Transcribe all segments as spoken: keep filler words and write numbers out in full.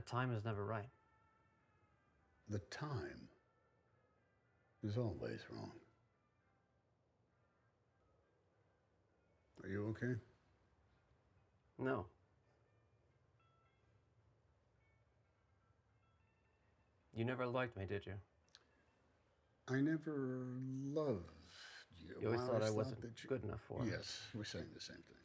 The time is never right. The time is always wrong. Are you okay? No. You never liked me, did you? I never loved you. You always I thought I thought wasn't that you... good enough for it. Yes, we're saying the same thing.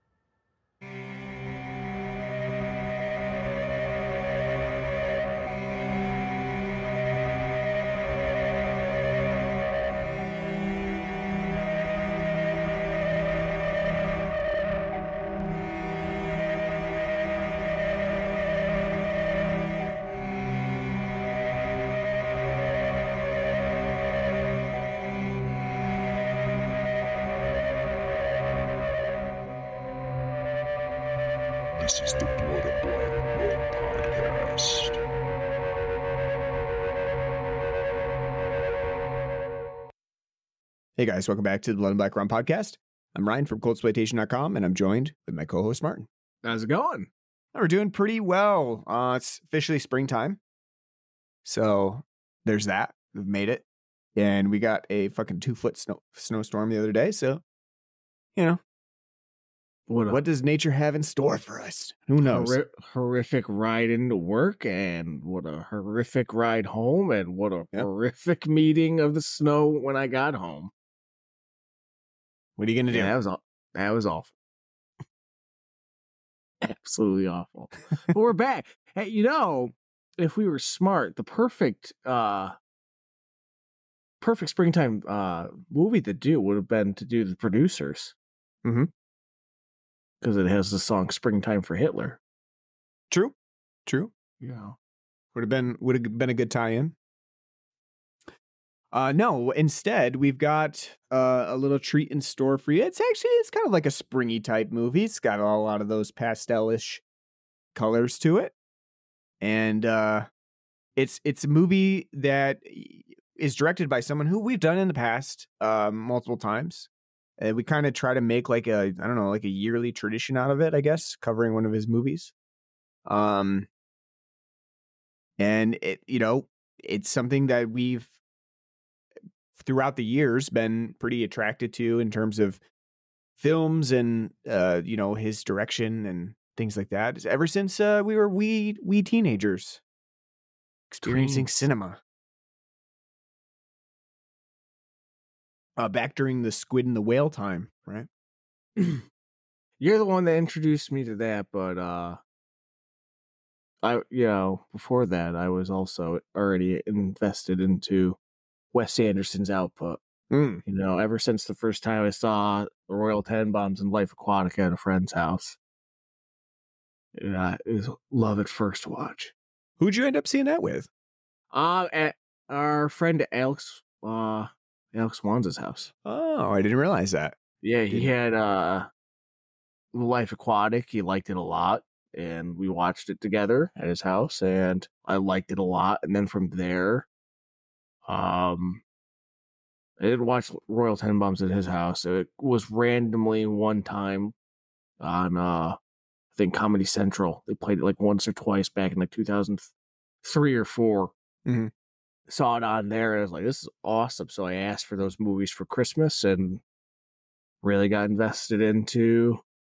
This is the Blood and Black One podcast. Hey guys, welcome back to the Blood and Black Rum podcast. I'm Ryan from cold exploitation dot com, and I'm joined with my co-host Martin. How's it going? We're doing pretty well. Uh, it's officially springtime, so there's that. We've made it, and we got a fucking two foot snow snowstorm the other day. So, you know, What a what does nature have in store for us? Who knows? horri- horrific ride into work, and what a horrific ride home, and what a Yep. horrific meeting of the snow when I got home. What are you gonna do? Yeah, that was aw- that was awful. Absolutely awful. But we're back. Hey, you know, if we were smart, the perfect uh perfect springtime uh movie to do would have been to do The Producers. Mhm. Because it has the song Springtime for Hitler. True, true. Yeah. Would have been would have been a good tie-in. Uh, no, instead we've got uh, a little treat in store for you. It's actually it's kind of like a springy type movie. It's got a lot of those pastelish colors to it, and uh, it's it's a movie that is directed by someone who we've done in the past um, multiple times. And we kind of try to make like a I don't know like a yearly tradition out of it, I guess, covering one of his movies. Um, and it you know it's something that we've throughout the years been pretty attracted to in terms of films and uh you know his direction and things like that ever since uh we were wee wee teenagers experiencing Tweens. cinema uh back during the Squid and the Whale time, right? You're the one that introduced me to that, but uh I you know, before that I was also already invested into Wes Anderson's output. Mm. You know, ever since the first time I saw the Royal Tenenbaums and Life Aquatic at a friend's house. Yeah, it was love at first watch. Who'd you end up seeing that with? Uh at our friend Alex uh Alex Wanza's house. Oh, I didn't realize that. Yeah, he Did- had uh Life Aquatic. He liked it a lot, and we watched it together at his house, and I liked it a lot. And then from there, um, I didn't watch Royal Tenenbaums at his house. It was randomly one time on, uh, I think Comedy Central. They played it like once or twice back in like two thousand three or four. Mhm. Saw it on there, and I was like, "This is awesome." So I asked for those movies for Christmas, and really got invested into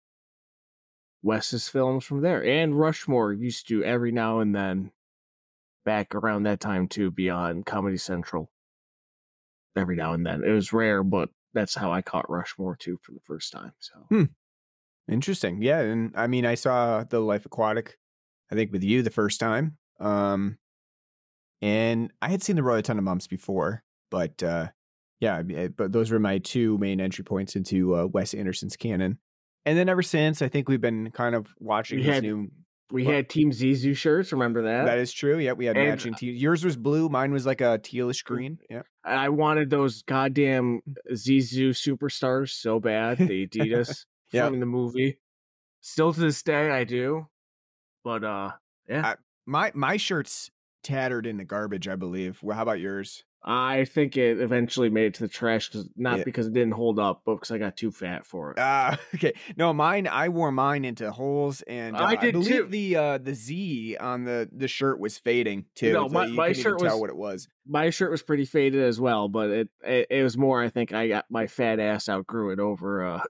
Wes's films from there. And Rushmore used to every now and then, back around that time too, be on Comedy Central. Every now and then. It was rare, but that's how I caught Rushmore too for the first time. So Hmm. Interesting. Yeah, and I mean I saw the Life Aquatic I think with you the first time. Um and I had seen the Royal Tenenbaums before, but uh yeah, I mean, but those were my two main entry points into uh, Wes Anderson's canon. And then ever since, I think we've been kind of watching We his had- new. we What? had Team Zizu shirts. Remember that? That is true. Yeah, we had And- matching tees. Yours was blue. Mine was like a tealish green. Yeah. I wanted those goddamn Zizu superstars so bad. The Adidas Yeah. from the movie. Still to this day, I do. But uh, yeah. I- My my shirt's tattered in the garbage, I believe. Well, how about yours? I think it eventually made it to the trash because not Yeah. because it didn't hold up, but because I got too fat for it. Ah, okay. No, mine. I wore mine into holes, and uh, I I, did believe too. the uh, the Z on the the shirt was fading too. No, so my- you my couldn't even shirt tell was- what it was. My shirt was pretty faded as well, but it it, it was more. I think I got my fat ass outgrew it over. Uh...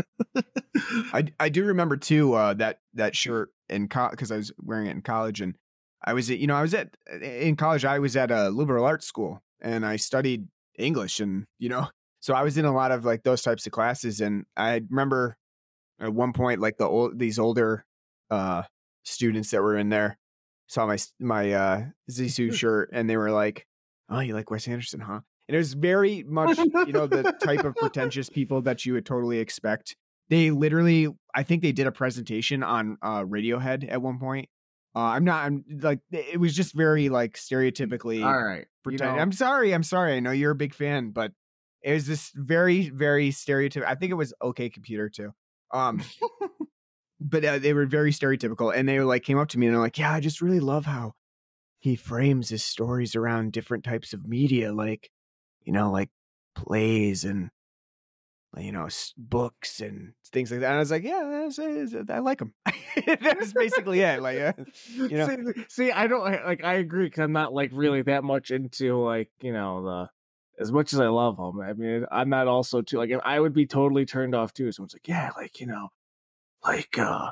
I I do remember too uh, that that shirt in college because I was wearing it in college, and I was at you know I was at in college. I was at a liberal arts school, and I studied English, and you know, so I was in a lot of like those types of classes, and I remember at one point like the old these older uh, students that were in there saw my my uh, Zissou shirt, and they were like, "Oh, you like Wes Anderson, huh?" And it was very much, you know, the type of pretentious people that you would totally expect. They literally, I think they did a presentation on uh, Radiohead at one point. Uh, I'm not, I'm like, it was just very like stereotypically. All right, you pretend- know, I'm sorry, I'm sorry. I know you're a big fan, but it was this very, very stereotypical. I think it was OK Computer too. Um, but uh, they were very stereotypical, and they like came up to me and they're like, "Yeah, I just really love how he frames his stories around different types of media, like." You know, like plays and, you know, s- books and things like that. And I was like, yeah, that's, that's, I like them. That was basically it. Like, uh, you know, see, see, I don't like. I agree because I'm not like really that much into like you know the as much as I love them. I mean, I'm not also too like I would be totally turned off too. Someone's like, yeah, like you know, like uh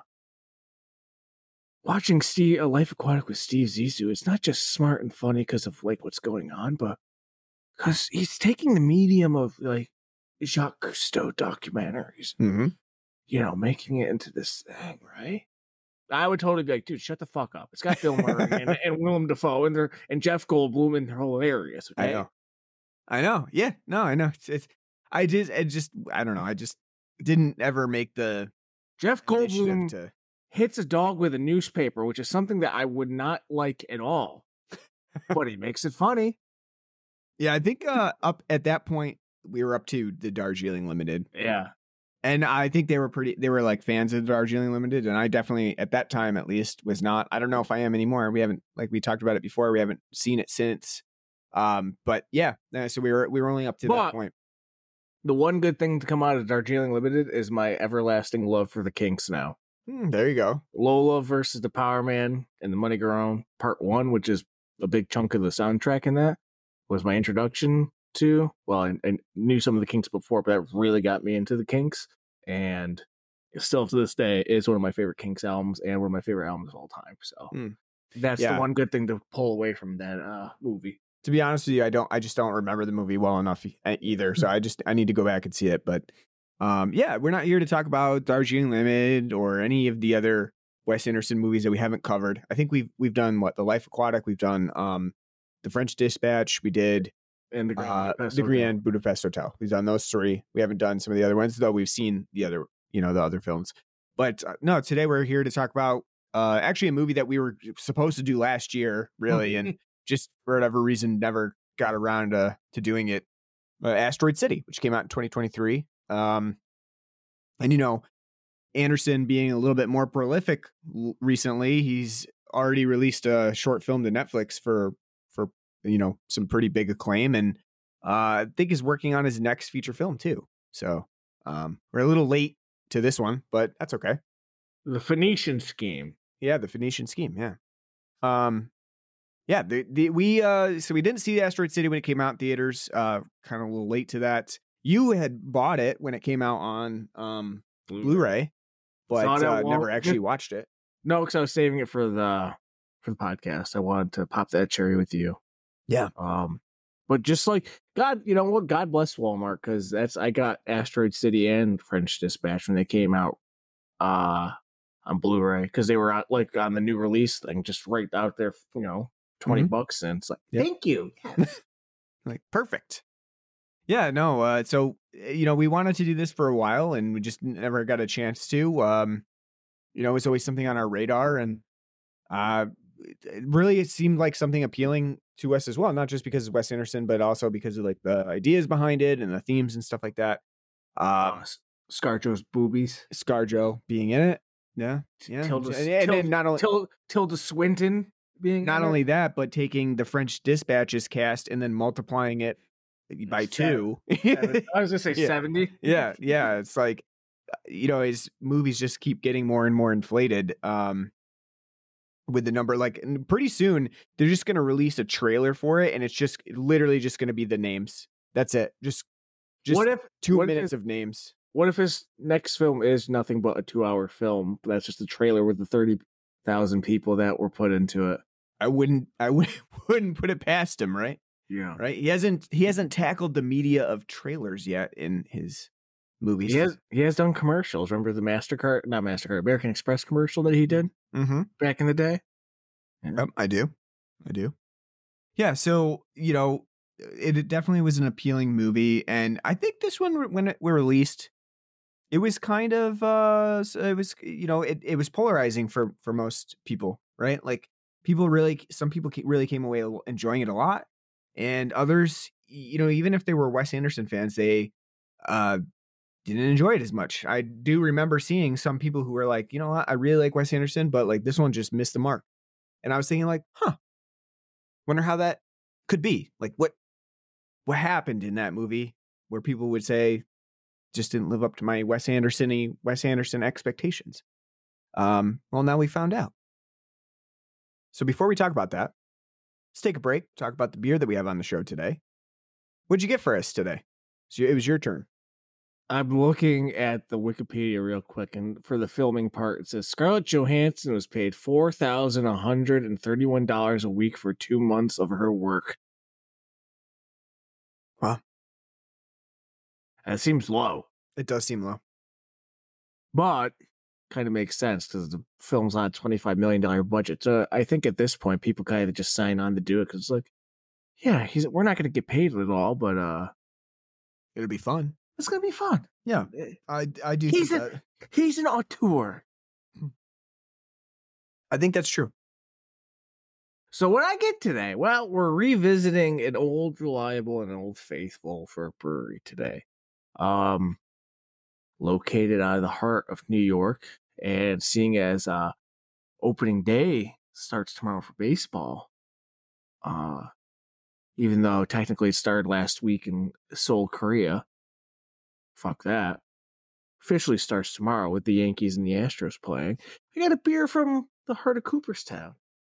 watching Steve a Life Aquatic with Steve Zissou. It's not just smart and funny because of like what's going on, but because he's taking the medium of like Jacques Cousteau documentaries, mm-hmm. you know, making it into this thing, right? I would totally be like, dude, shut the fuck up. It's got Bill Murray and, and Willem Dafoe and they're and Jeff Goldblum and they're hilarious. Okay? I know. I know. Yeah. No, I know. It's, it's I just, I just, I don't know. I just didn't ever make the Jeff initiative Goldblum to. hits a dog with a newspaper, which is something that I would not like at all, but he makes it funny. Yeah, I think uh, up at that point we were up to the Darjeeling Limited. Yeah. And I think they were pretty, they were like fans of the Darjeeling Limited. And I definitely, at that time at least, was not. I don't know if I am anymore. We haven't, like we talked about it before, we haven't seen it since. Um, but yeah, uh, so we were, we were only up to But that point. The one good thing to come out of Darjeeling Limited is my everlasting love for the Kinks now. Hmm, there you go. Lola versus the Power Man and the Money Girl Part One, which is a big chunk of the soundtrack in that, was my introduction to. Well, I, I knew some of the Kinks before, but that really got me into the Kinks, and still to this day is one of my favorite Kinks albums and one of my favorite albums of all time. So Hmm. that's Yeah. the one good thing to pull away from that uh, movie. To be honest with you, I don't, I just don't remember the movie well enough e- either. So I just, I need to go back and see it. But um, yeah, we're not here to talk about Darjeeling Limited or any of the other Wes Anderson movies that we haven't covered. I think we've, we've done what, The Life Aquatic, we've done um, The French Dispatch, we did And the Grand uh, Budapest The Hotel. Grand Budapest Hotel. We've done those three. We haven't done some of the other ones, though we've seen the other, you know, the other films. But uh, no, today we're here to talk about uh, actually a movie that we were supposed to do last year, really, and just for whatever reason never got around to, to doing it. Uh, Asteroid City, which came out in twenty twenty-three. Um, and, you know, Anderson being a little bit more prolific l- recently, he's already released a short film to Netflix for, for you know, some pretty big acclaim. And uh, I think is working on his next feature film, too. So um, we're a little late to this one, but that's okay. The Phoenician Scheme. Yeah, the Phoenician Scheme. Yeah. Um, yeah. The, the we uh, so we didn't see Asteroid City when it came out in theaters. Uh, kind of a little late to that. You had bought it when it came out on um Blu-ray, but Saw it at uh, never Wal- actually watched it. No, because I was saving it for the for the podcast. I wanted to pop that cherry with you. Yeah. Um, but just like God, you know what? God bless Walmart, because that's I got Asteroid City and French Dispatch when they came out uh on Blu-ray, because they were out, like on the new release thing, just right out there, you know, twenty Mhm. bucks, and it's like, Yep. thank you. Yes. Like perfect. Yeah, no. Uh, so you know, we wanted to do this for a while, and we just never got a chance to. Um, you know, it was always something on our radar, and uh, it really it seemed like something appealing to us as well. Not just because of Wes Anderson, but also because of like the ideas behind it and the themes and stuff like that. Uh, Um, ScarJo's boobies. ScarJo being in it, yeah, yeah, Tilda, and, and, Tilda, and not only Tilda, Tilda Swinton being Not in it. only that, but taking the French Dispatches cast and then multiplying it by two. Seven- I was gonna say Yeah. seventy. yeah, yeah. It's like, you know, his movies just keep getting more and more inflated. Um, with the number, like, and pretty soon they're just gonna release a trailer for it, and it's just literally just gonna be the names. That's it. Just, just What if two what minutes if, of names. What if his next film is nothing but a two-hour film? But that's just a trailer with the thirty thousand people that were put into it. I wouldn't, I would, wouldn't put it past him, right? Yeah, Right. He hasn't, he hasn't tackled the media of trailers yet in his movies. he has. He has done commercials. Remember the Mastercard, not Mastercard, American Express commercial that he did Mm-hmm. back in the day? Yep, I do. I do. Yeah. So, you know, it, it definitely was an appealing movie. And I think this one, when it were released, it was kind of, uh, it was, you know, it, it was polarizing for, for most people, right? Like people really, some people really came away enjoying it a lot. And others, you know, even if they were Wes Anderson fans, they, uh, didn't enjoy it as much. I do remember seeing some people who were like, you know what, I really like Wes Anderson, but like this one just missed the mark. And I was thinking like, huh, wonder how that could be. Like what what happened in that movie where people would say just didn't live up to my Wes Anderson-y Wes Anderson expectations. Um, well, now we found out. So before we talk about that, let's take a break, talk about the beer that we have on the show today. What'd you get for us today? So it was your turn. I'm looking at the Wikipedia real quick, and for the filming part, it says Scarlett Johansson was paid four thousand one hundred thirty-one dollars a week for two months of her work. Wow. That seems low, It does seem low. but kind of makes sense because the film's on a twenty-five million dollars budget. So I think at this point, people kind of just sign on to do it because it's like, yeah, he's we're not going to get paid at all, but uh, It'll be fun. it's going to be fun. Yeah, I I do He's think a- that. He's an auteur. I think that's true. So what I get today? Well, we're revisiting an old reliable and an old faithful for a brewery today. Um, located out of the heart of New York, and seeing as uh opening day starts tomorrow for baseball, uh, even though technically it started last week in Seoul, Korea. Fuck that. Officially starts tomorrow with the Yankees and the Astros playing. I got a beer from the heart of Cooperstown.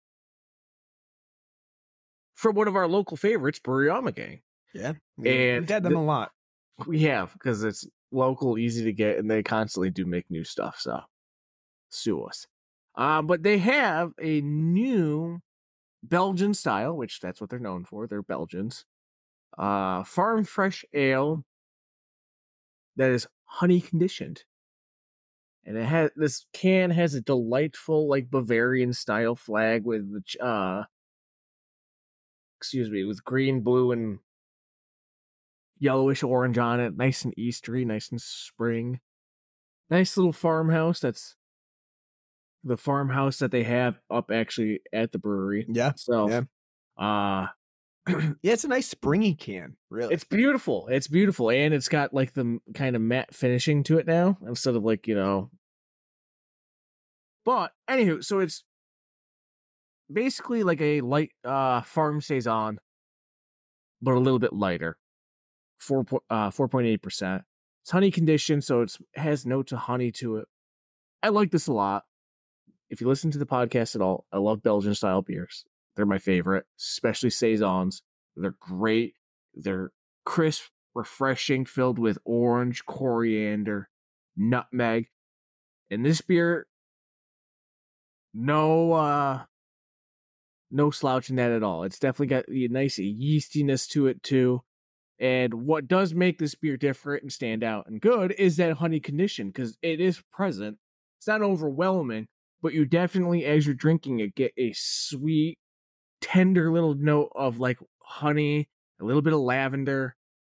From one of our local favorites, Brewery Amagang. Yeah, And we've had them the- a lot. We have, because it's local, easy to get, and they constantly do make new stuff, so sue us. Um, but they have a new Belgian style, which that's what they're known for. They're Belgians. Uh, farm fresh ale that is honey conditioned. And it has this can has a delightful, like, Bavarian style flag with the uh excuse me, with green, blue, and yellowish orange on it. Nice and Eastery, nice and spring. Nice little farmhouse. That's the farmhouse that they have up actually at the brewery. Yeah, So, yeah. uh, Yeah, it's a nice springy can, really. it's beautiful. It's beautiful. And it's got like the kind of matte finishing to it now instead of like, you know. But anywho, so it's basically like a light uh farm saison, but a little bit lighter. Four uh four point eight percent. It's honey conditioned, so it's has notes of honey to it. I like this a lot. If you listen to the podcast at all, I love Belgian style beers. They're my favorite, especially saisons. They're great. They're crisp, refreshing, filled with orange, coriander, nutmeg. And this beer, no uh no slouch in that at all. It's definitely got a nice yeastiness to it too. And what does make this beer different and stand out and good is that honey condition, because it is present. It's not overwhelming, but you definitely, as you're drinking it, get a sweet, tender little note of like honey, a little bit of lavender.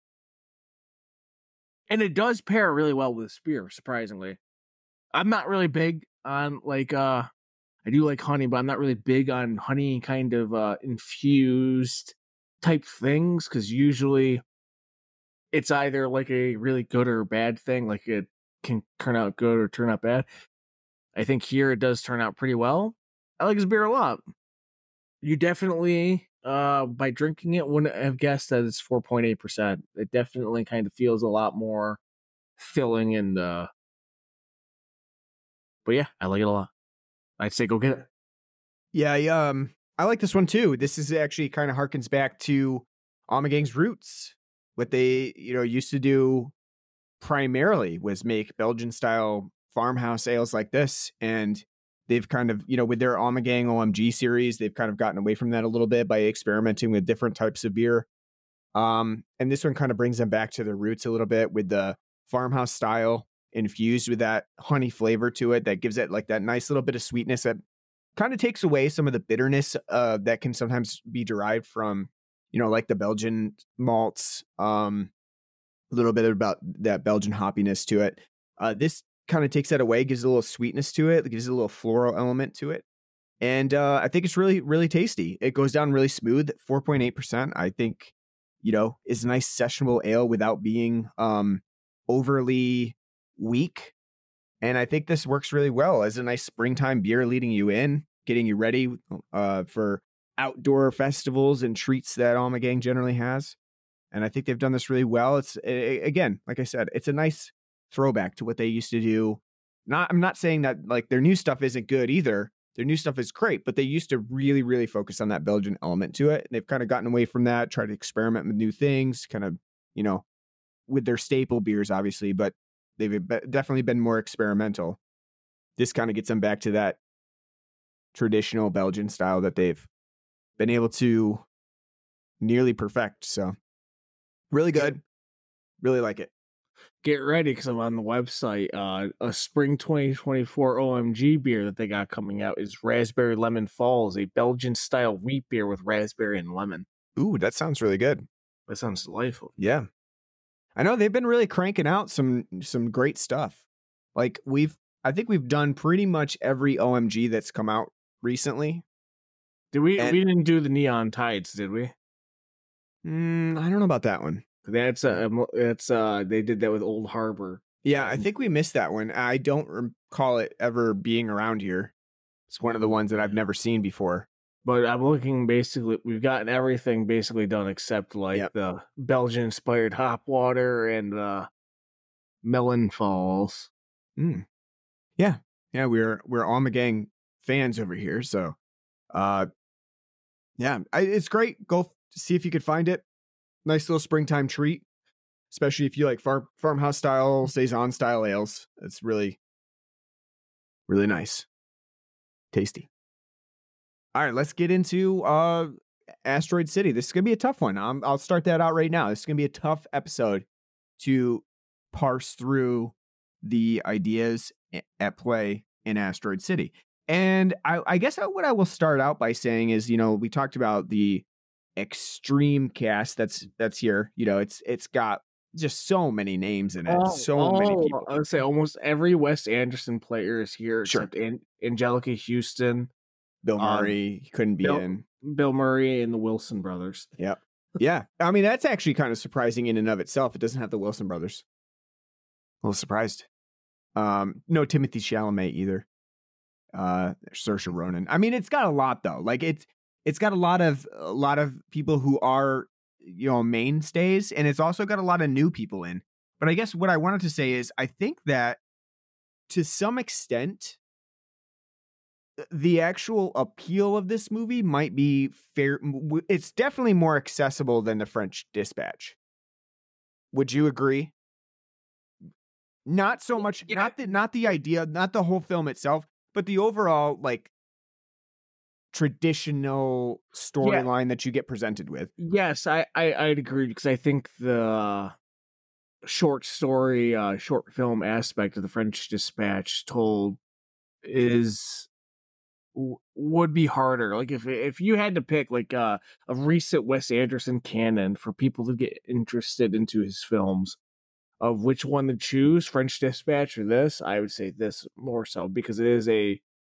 And it does pair really well with this beer, surprisingly. I'm not really big on like, uh, I do like honey, but I'm not really big on honey kind of uh, infused type things, because usually it's either like a really good or bad thing. Like it can turn out good or turn out bad. I think here it does turn out pretty well. I like this beer a lot. You definitely, uh, by drinking it, wouldn't have guessed that it's four point eight percent. It definitely kind of feels a lot more filling and, uh, but yeah, I like it a lot. I'd say go get it. Yeah, I, um, I like this one too. This is actually kind of harkens back to Ommegaang's roots. What they, you know, used to do primarily was make Belgian style farmhouse ales like this. And they've kind of, you know, with their Ommegaang O M G series, they've kind of gotten away from that a little bit by experimenting with different types of beer. Um, and this one kind of brings them back to their roots a little bit with the farmhouse style infused with that honey flavor to it that gives it like that nice little bit of sweetness that kind of takes away some of the bitterness uh, that can sometimes be derived from, you know, like the Belgian malts. Um, a little bit about that Belgian hoppiness to it. Uh, this kind of takes that away, gives it a little sweetness to it, gives it a little floral element to it. And uh, I think it's really, really tasty. It goes down really smooth, four point eight percent. I think, you know, is a nice sessionable ale without being um, overly weak. And I think this works really well as a nice springtime beer leading you in, getting you ready uh, for outdoor festivals and treats that Ommegaang generally has. And I think they've done this really well. It's it, again, like I said, it's a nice throwback to what they used to do. Not, I'm not saying that like their new stuff isn't good either. Their new stuff is great, but they used to really, really focus on that Belgian element to it. And they've kind of gotten away from that, tried to experiment with new things, kind of, you know, with their staple beers, obviously, but they've be- definitely been more experimental. This kind of gets them back to that traditional Belgian style that they've been able to nearly perfect. So really good. Really like it. Get ready because I'm on the website. Uh, a spring twenty twenty-four O M G beer that they got coming out is Raspberry Lemon Falls, a Belgian style wheat beer with raspberry and lemon. Ooh, that sounds really good. That sounds delightful. Yeah. I know they've been really cranking out some some great stuff. Like we've I think we've done pretty much every O M G that's come out recently. Did we And- we didn't do the Neon Tides, did we? Mm, I don't know about that one. That's uh that's uh they did that with Old Harbor. Yeah, I think we missed that one. I don't recall it ever being around here. It's one of the ones that I've never seen before. But I'm looking basically, we've gotten everything basically done except like Yep. the Belgian inspired hop water and uh Melon Falls. Mm. Yeah, yeah, we're we're Ommegaang fans over here, so uh, yeah, I, it's great. Go f- see if you could find it. Nice little springtime treat, especially if you like farm farmhouse style, saison style ales. It's really, really nice, tasty. All right, let's get into uh, Asteroid City. This is gonna be a tough one. Um, I'll start that out right now. This is gonna be a tough episode to parse through the ideas at play in Asteroid City. And I, I guess what I will start out by saying is, you know, we talked about the extreme cast that's that's here. You know, it's it's got just so many names in it, Oh, so many oh, people. I would say almost every Wes Anderson player is here Sure. except An- Angelica Houston, Bill um, Murray he couldn't be Bill- in. Bill Murray, and the Wilson brothers. Yeah, yeah. I mean, that's actually kind of surprising in and of itself. It doesn't have the Wilson brothers. A little surprised. Um, no Timothy Chalamet either. Uh, Saoirse Ronan. I mean, it's got a lot though. Like it's it's got a lot of a lot of people who are, you know, mainstays, and it's also got a lot of new people in. But I guess what I wanted to say is I think that to some extent the actual appeal of this movie might be fair. It's definitely more accessible than The French Dispatch. Would you agree? Not so much, Yeah. not the not the idea, not the whole film itself, but the overall like traditional storyline that you get presented with. Yes, I, I I'd agree because I think the short story, uh, short film aspect of the French Dispatch told is w- would be harder. Like if if you had to pick like uh, a recent Wes Anderson canon for people to get interested into his films, of which one to choose, French Dispatch or this, I would say this more so because it is a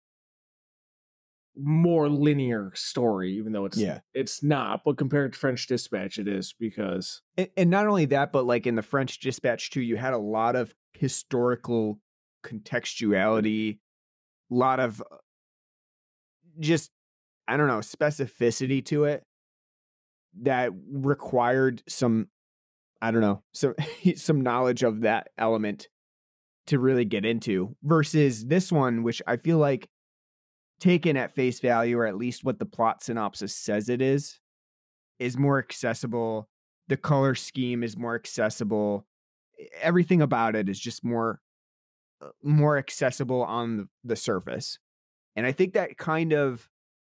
more linear story, even though it's Yeah. it's not. But compared to French Dispatch, it is because And, and not only that, but like in the French Dispatch too, you had a lot of historical contextuality, a lot of uh, just I don't know, specificity to it that required some, I don't know, some some knowledge of that element to really get into, versus this one, which I feel like, taken at face value, or at least what the plot synopsis says it is, is more accessible. The color scheme is more accessible. Everything about it is just more more accessible on the, the surface. And I think that kind of,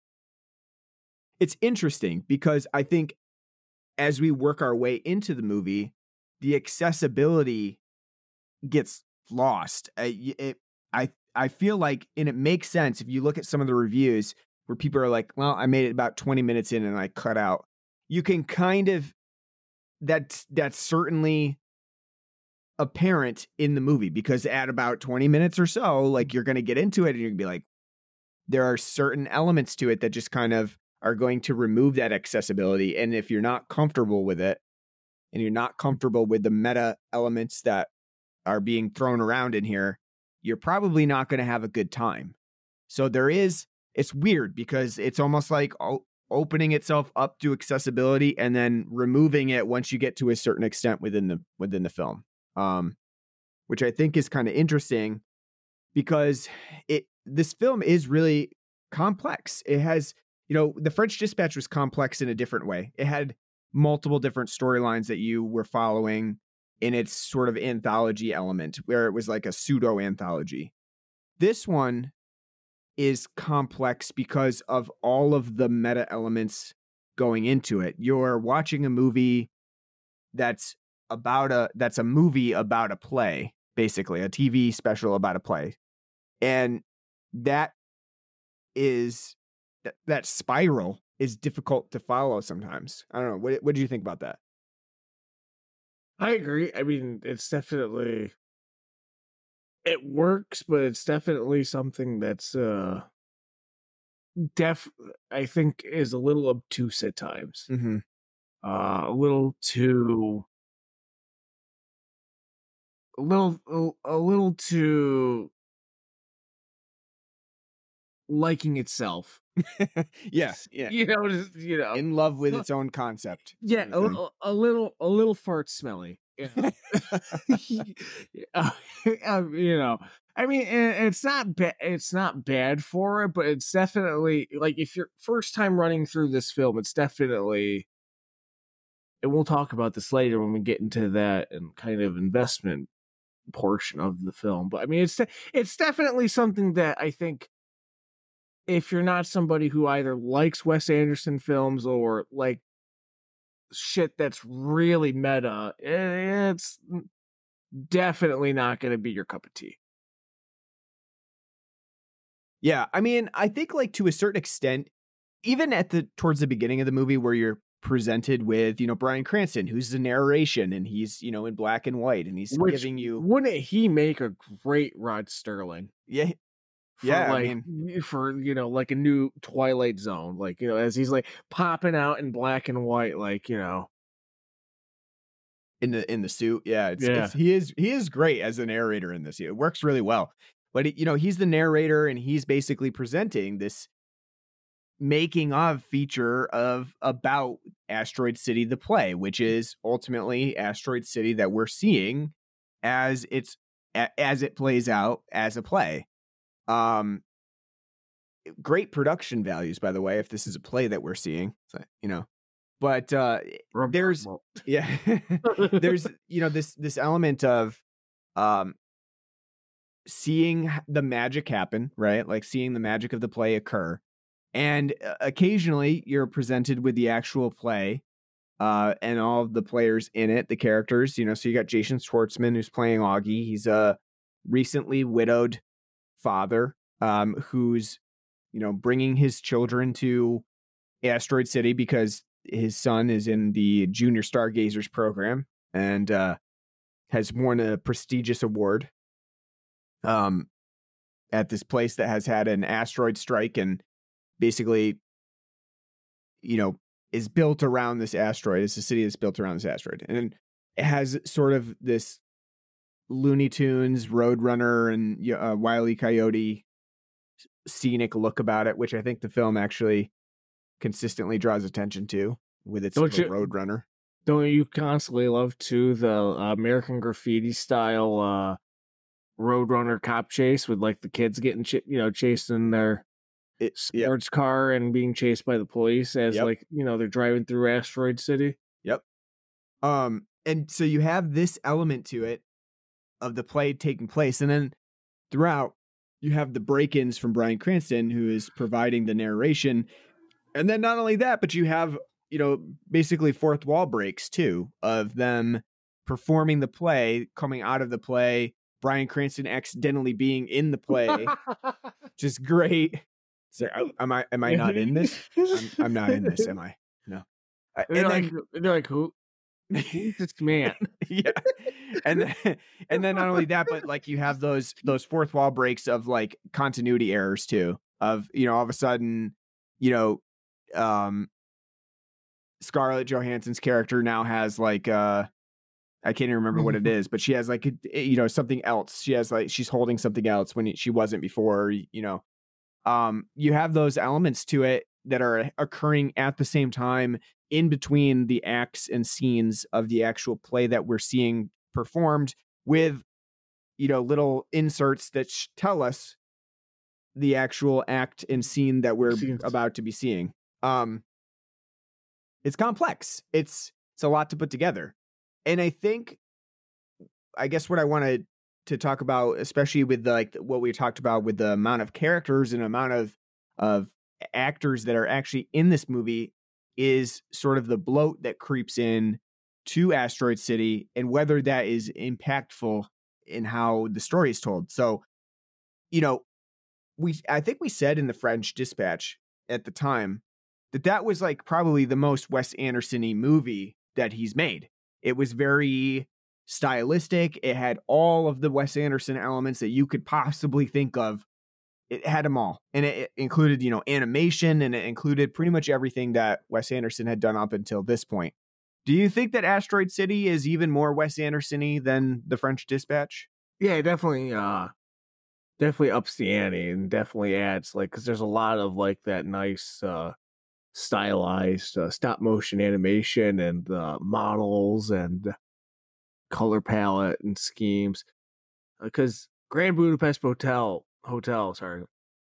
it's interesting because I think as we work our way into the movie, the accessibility gets lost. I, it, I, I feel like, and it makes sense if you look at some of the reviews where people are like, well, I made it about twenty minutes in and I cut out. You can kind of, that's, that's certainly apparent in the movie, because at about twenty minutes or so, like, you're going to get into it and you're going to be like, there are certain elements to it that just kind of are going to remove that accessibility. And if you're not comfortable with it, and you're not comfortable with the meta elements that are being thrown around in here, you're probably not going to have a good time. So there is, it's weird because it's almost like o- opening itself up to accessibility and then removing it once you get to a certain extent within the, within the film. Um, which I think is kind of interesting because it, this film is really complex. It has, you know, The French Dispatch was complex in a different way. It had multiple different storylines that you were following in its sort of anthology element, where it was like a pseudo anthology. This one is complex because of all of the meta elements going into it. You're watching a movie that's about a, that's a movie about a play, basically a T V special about a play. And that is, that, that spiral is difficult to follow sometimes. I don't know. What, what do you think about that? I agree. I mean, it's definitely, it works, but it's definitely something that's uh def I think is a little obtuse at times. Mm-hmm. Uh a little too a little a, a little too liking itself. yeah, yeah. You know, just, you know, In love with its own concept. yeah, kind a, of thing. a, a little a little fart smelly. You know, uh, um, you know. I mean, and it's not bad. It's not bad for it, but it's definitely like if you're first time running through this film, it's definitely. And we'll talk about this later when we get into that and kind of investment portion of the film. But I mean, it's it's definitely something that I think, if you're not somebody who either likes Wes Anderson films or like shit that's really meta, it's definitely not going to be your cup of tea. Yeah, I mean, I think like to a certain extent, even at the towards the beginning of the movie where you're presented with, you know, Bryan Cranston, who's the narration, and he's, you know, in black and white, and he's Which, giving you, wouldn't he make a great Rod Sterling? yeah, For yeah, like I mean, for you know, like a new Twilight Zone, like, you know, as he's like popping out in black and white, like, you know, in the in the suit, yeah, it's, Yeah. it's he is he is great as a narrator in this. It works really well, but it, you know, he's the narrator, and he's basically presenting this making of feature of about Asteroid City, the play, which is ultimately Asteroid City that we're seeing as it's a- as it plays out as a play. Um, great production values, by the way, if this is a play that we're seeing, so, you know, but uh, there's, yeah, there's, you know, this, this element of, um, seeing the magic happen, right? Like seeing the magic of the play occur. And uh, occasionally you're presented with the actual play, uh, and all of the players in it, the characters, you know, so you got Jason Schwartzman, who's playing Augie. He's a recently widowed father, um, who's, you know, bringing his children to Asteroid City because his son is in the Junior Stargazers program and, uh, has won a prestigious award, um, at this place that has had an asteroid strike and basically, you know, is built around this asteroid. It's a city that's built around this asteroid. And it has sort of this Looney Tunes, Roadrunner, and uh, Wile E. Coyote scenic look about it, which I think the film actually consistently draws attention to with its Don't little you- Roadrunner. Don't you constantly love too the uh, American Graffiti style uh, Roadrunner cop chase with like the kids getting ch- you know chasing their It, yeah, sports car and being chased by the police as Yep. like you know they're driving through Asteroid City? Um, and so you have this element to it of the play taking place, and then throughout you have the break-ins from Bryan Cranston, who is providing the narration, and then not only that, but you have you know basically fourth wall breaks too of them performing the play, coming out of the play, Bryan Cranston accidentally being in the play, which is great. So, uh, am I am I not in this? I'm, I'm not in this, am I? No. Uh, They're and like, then, they're like, who? Who's this man? yeah, and then and then not only that, but like you have those those fourth wall breaks of like continuity errors too. Of you know, all of a sudden, you know, um, Scarlett Johansson's character now has like uh, I can't even remember what it is, but she has like a- you know something else. She has like she's holding something else when she wasn't before. You know, um, you have those elements to it that are occurring at the same time in between the acts and scenes of the actual play that we're seeing performed with, you know, little inserts that sh- tell us the actual act and scene that we're Scenes. about to be seeing. Um, it's complex. It's, it's a lot to put together. And I think, I guess what I wanted to talk about, especially with the, like what we talked about with the amount of characters and amount of, of actors that are actually in this movie, is sort of the bloat that creeps in to Asteroid City and whether that is impactful in how the story is told. So, you know, we I think we said in the French Dispatch at the time that that was like probably the most Wes Anderson-y movie that he's made. It was very stylistic. It had all of the Wes Anderson elements that you could possibly think of. It had them all, and it, it included, you know, animation, and it included pretty much everything that Wes Anderson had done up until this point. Do you think that Asteroid City is even more Wes Anderson-y than The French Dispatch? Yeah, definitely. Uh, definitely ups the ante and definitely adds like because there's a lot of like that nice uh, stylized uh, stop motion animation and uh, models and color palette and schemes. Because Grand Budapest Hotel. Hotel, sorry,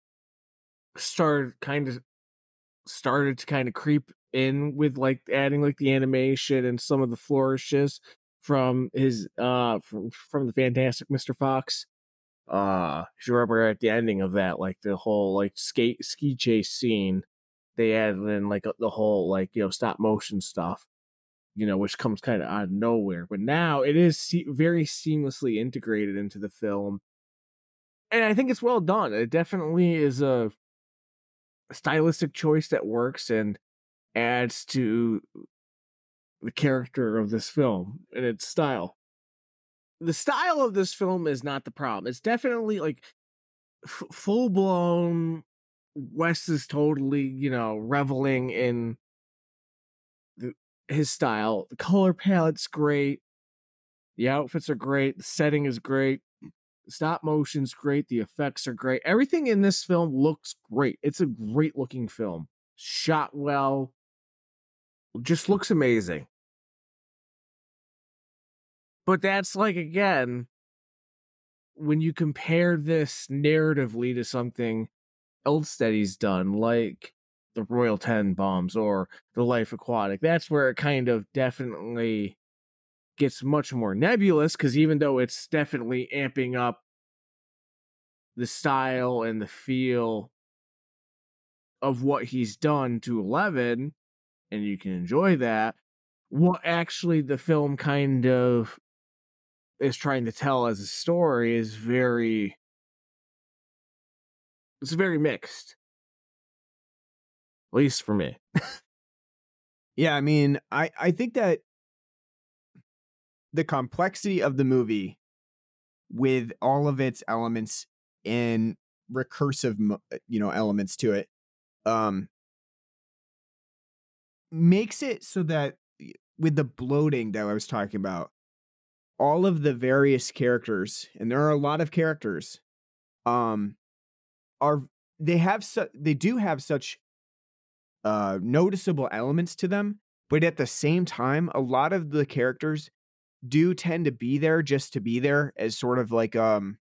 started kind of started to kind of creep in with like adding like the animation and some of the flourishes from his uh from, from the Fantastic Mister Fox. Uh, if you remember at the ending of that, like the whole like skate ski chase scene, they added in like the whole like you know stop motion stuff, you know, which comes kind of out of nowhere. But now it is se- very seamlessly integrated into the film. And I think it's well done. It definitely is a stylistic choice that works and adds to the character of this film and its style. The style of this film is not the problem. It's definitely like f- full blown. Wes is totally, you know, reveling in the, his style. The color palette's great. The outfits are great. The setting is great. Stop motion's great. The effects are great. Everything in this film looks great. It's a great looking film. Shot well. Just looks amazing. But that's like, again, when you compare this narratively to something else that he's done, like the Royal Tenenbaums or The Life Aquatic, that's where it kind of definitely gets much more nebulous, because even though it's definitely amping up the style and the feel of what he's done to eleven, and you can enjoy that, what actually the film kind of is trying to tell as a story is very, it's very mixed. At least for me. Yeah, I mean, I, I think that the complexity of the movie with all of its elements and recursive, you know, elements to it, um, makes it so that with the bloating that I was talking about, all of the various characters, and there are a lot of characters, um, are they have su- they do have such uh, noticeable elements to them, but at the same time, a lot of the characters do tend to be there just to be there as sort of like um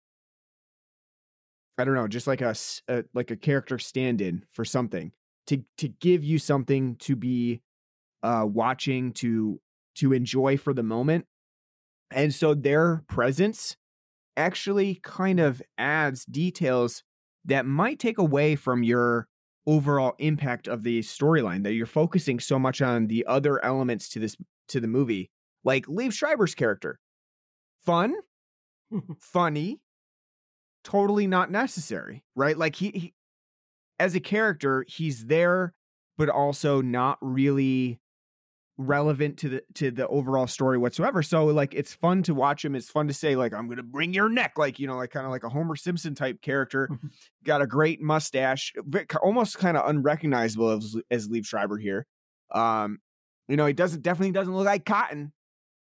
I don't know, just like a, s- a like a character stand-in for something to to give you something to be uh watching to to enjoy for the moment. And so their presence actually kind of adds details that might take away from your overall impact of the storyline, that you're focusing so much on the other elements to this to the movie. Like Liev Schreiber's character. Fun, funny, totally not necessary, right? Like he, he as a character, he's there, but also not really relevant to the to the overall story whatsoever. So like it's fun to watch him. It's fun to say like I'm gonna bring your neck, like you know, like kind of like a Homer Simpson type character. Got a great mustache, almost kind of unrecognizable as, as Liev Schreiber here. Um, you know, he doesn't definitely doesn't look like Cotton.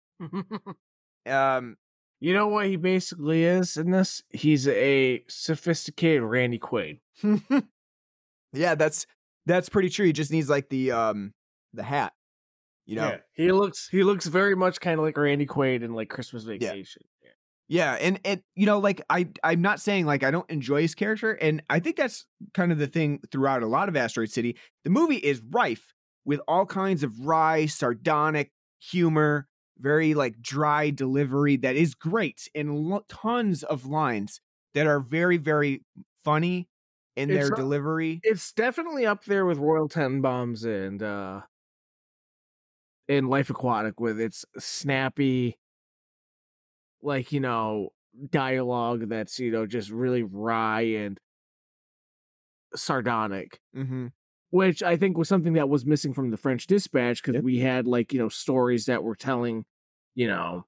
um, You know what he basically is in this? He's a sophisticated Randy Quaid. yeah, that's that's pretty true. He just needs like the um the hat. You know, Yeah, he looks he looks very much kind of like Randy Quaid in like Christmas Vacation. Yeah. Yeah, and it you know like I I'm not saying like I don't enjoy his character, and I think that's kind of the thing throughout a lot of Asteroid City. The movie is rife with all kinds of wry, sardonic humor, very like dry delivery that is great, and lo- tons of lines that are very very funny in It's their not- delivery. It's definitely up there with Royal Tenenbaums and uh in Life Aquatic with its snappy, like, you know, dialogue that's, you know, just really wry and sardonic, Mm-hmm. which I think was something that was missing from the French Dispatch, because Yep. we had like, you know, stories that were telling, you know,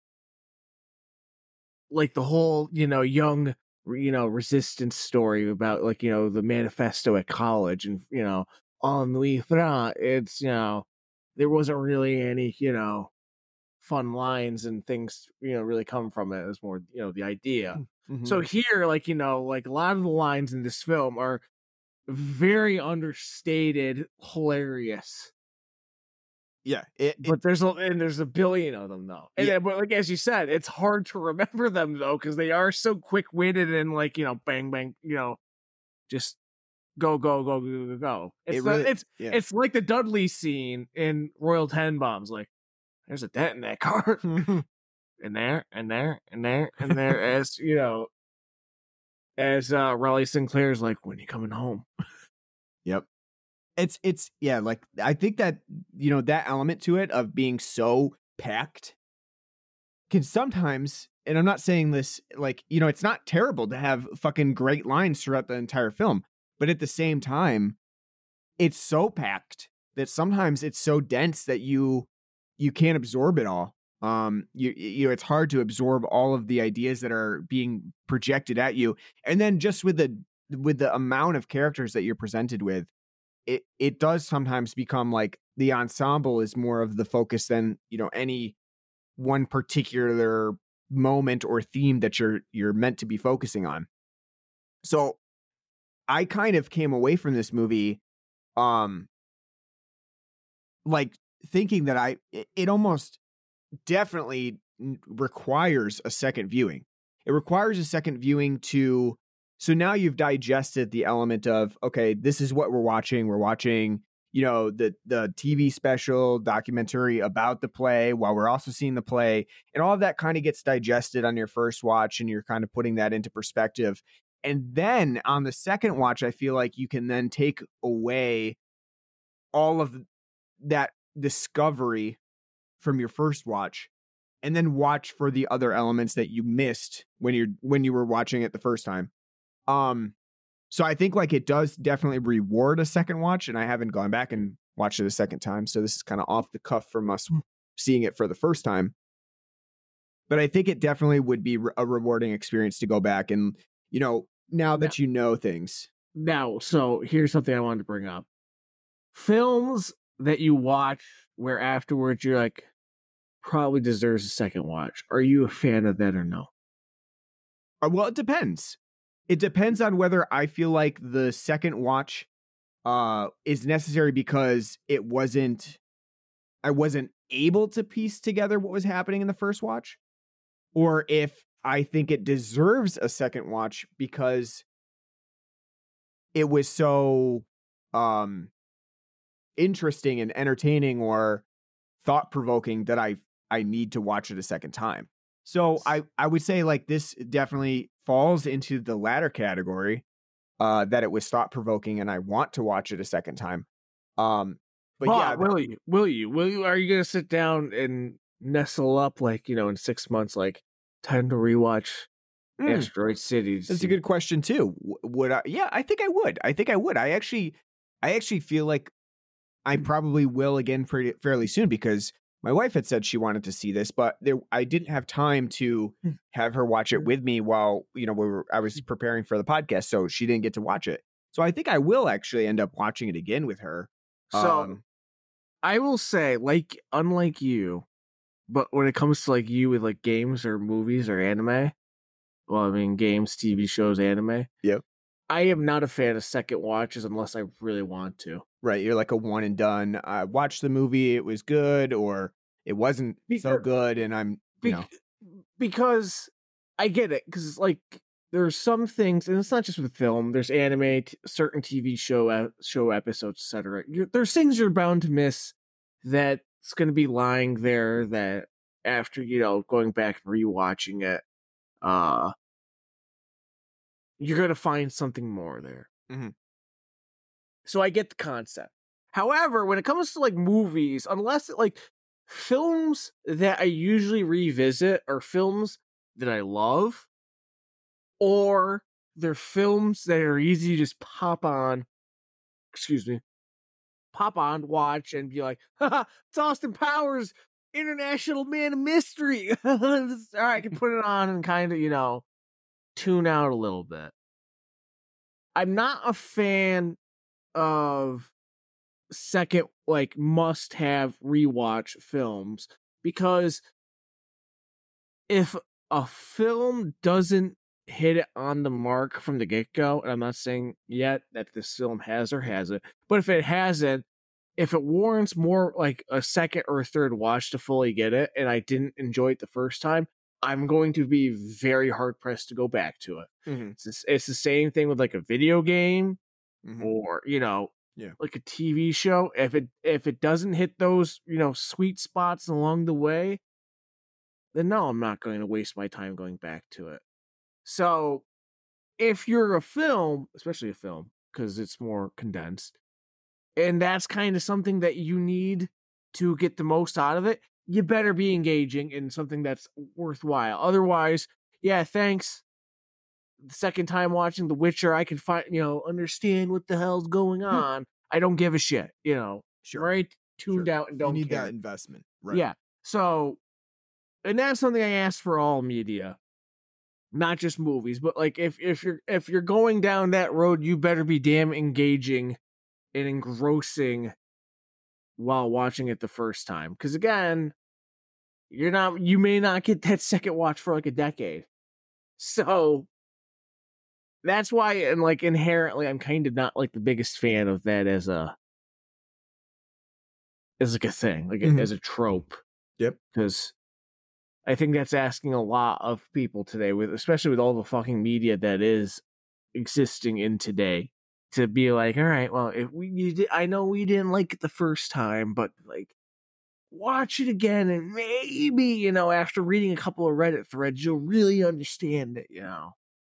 like the whole, you know, young, you know, resistance story about like, you know, the manifesto at college and, you know, on Louis Franc, it's, you know, there wasn't really any, you know, fun lines and things, you know, really come from it. It was more, you know, the idea. Mm-hmm. So here, like, you know, like a lot of the lines in this film are very understated, hilarious. yeah, it, it But there's a and there's a billion of them though. And Yeah. then, but like as you said, it's hard to remember them though, because they are so quick witted and like, you know, bang bang, you know, just go go go go go go. It's It the- really- it's yeah. it's like the Dudley scene in Royal Tenenbaums. Like, there's a dent in that car. And there, and there, and there, and there, as you know, as uh Raleigh Sinclair's like, when you coming home? Yep. It's it's yeah, like I think that you know that element to it of being so packed can sometimes, and I'm not saying this like, you know, it's not terrible to have fucking great lines throughout the entire film, but at the same time, it's so packed that sometimes it's so dense that you you can't absorb it all. Um, you you know, it's hard to absorb all of the ideas that are being projected at you, and then just with the with the amount of characters that you're presented with, it it does sometimes become like the ensemble is more of the focus than, you know, any one particular moment or theme that you're you're meant to be focusing on. So I kind of came away from this movie um like thinking that I it, it almost definitely n- requires a second viewing. It requires a second viewing to so now you've digested the element of, okay, this is what we're watching. We're watching, you know, the the T V special documentary about the play while we're also seeing the play, and all of that kind of gets digested on your first watch, and you're kind of putting that into perspective. And then on the second watch, I feel like you can then take away all of that discovery from your first watch and then watch for the other elements that you missed when you're when you were watching it the first time. Um so I think like it does definitely reward a second watch, and I haven't gone back and watched it a second time, so this is kind of off the cuff from us seeing it for the first time. But I think it definitely would be a rewarding experience to go back and, you know, now that you know things. Now, so here's something I wanted to bring up. Films that you watch where afterwards you're like, probably deserves a second watch. Are you a fan of that or no? Uh, Well, it depends. It depends on whether I feel like the second watch uh, is necessary because it wasn't, I wasn't able to piece together what was happening in the first watch, or if I think it deserves a second watch because it was so um, interesting and entertaining or thought provoking that I I need to watch it a second time. So I I would say like this definitely falls into the latter category, uh, that it was thought provoking and I want to watch it a second time. Um, but But yeah, will you? Will you? Will you? Are you gonna sit down and nestle up like, you know, in six months, like time to rewatch Mm. Asteroid City? to That's see- a good question too. W- Would I? Yeah, I think I would. I think I would. I actually, I actually feel like I probably will again pretty fairly soon because my wife had said she wanted to see this, but there I didn't have time to have her watch it with me while you know we were I was preparing for the podcast, so she didn't get to watch it. So I think I will actually end up watching it again with her. So Um, I will say, like, unlike you, but when it comes to like you with like games or movies or anime, well, I mean games, T V shows, anime. Yep. I am not a fan of second watches unless I really want to. right, you're like a one and done. I watched the movie, it was good, or it wasn't so Because- good, and I'm you know. Bec- because I get it, because like there's some things, and it's not just with film. There's anime, t- certain T V show uh, show episodes, et cetera. You're, there's things you're bound to miss that's going to be lying there that after you know going back and rewatching it, uh, you're going to find something more there. Mhm. So I get the concept. However, when it comes to like movies, unless it, like films that I usually revisit are films that I love, or they're films that are easy to just pop on, excuse me, pop on, watch, and be like, haha, it's Austin Powers, International Man of Mystery. All right, I can put it on and kind of, you know, tune out a little bit. I'm not a fan of second, like, must have rewatch films because if a film doesn't hit it on the mark from the get-go, and I'm not saying yet that this film has or hasn't, but if it hasn't, if it warrants more like a second or a third watch to fully get it, and I didn't enjoy it the first time, I'm going to be very hard-pressed to go back to it. Mhm. It's, this- it's the same thing with like a video game Mhm. or, you know, Yeah. like a T V show. If it if it doesn't hit those, you know, sweet spots along the way, then no, I'm not going to waste my time going back to it. So if you're a film, especially a film, because it's more condensed, and that's kind of something that you need to get the most out of it, you better be engaging in something that's worthwhile. Otherwise, yeah, thanks. The second time watching The Witcher, I can find, you know, understand what the hell's going on. I don't give a shit, you know, Sure. right? Tuned Sure. out and You don't need care. that investment. Right. Yeah. So, and that's something I ask for all media, not just movies, but like if if you're if you're going down that road, you better be damn engaging and engrossing while watching it the first time. Because again, you're not you may not get that second watch for like a decade. So that's why, and like inherently, I'm kind of not like the biggest fan of that as a as like a thing, like a- Mhm. as a trope. Yep. Because I think that's asking a lot of people today, with especially with all the fucking media that is existing in today, to be like, all right, well, if we, you did, I know we didn't like it the first time, but like, watch it again, and maybe you know, after reading a couple of Reddit threads, you'll really understand it, you know.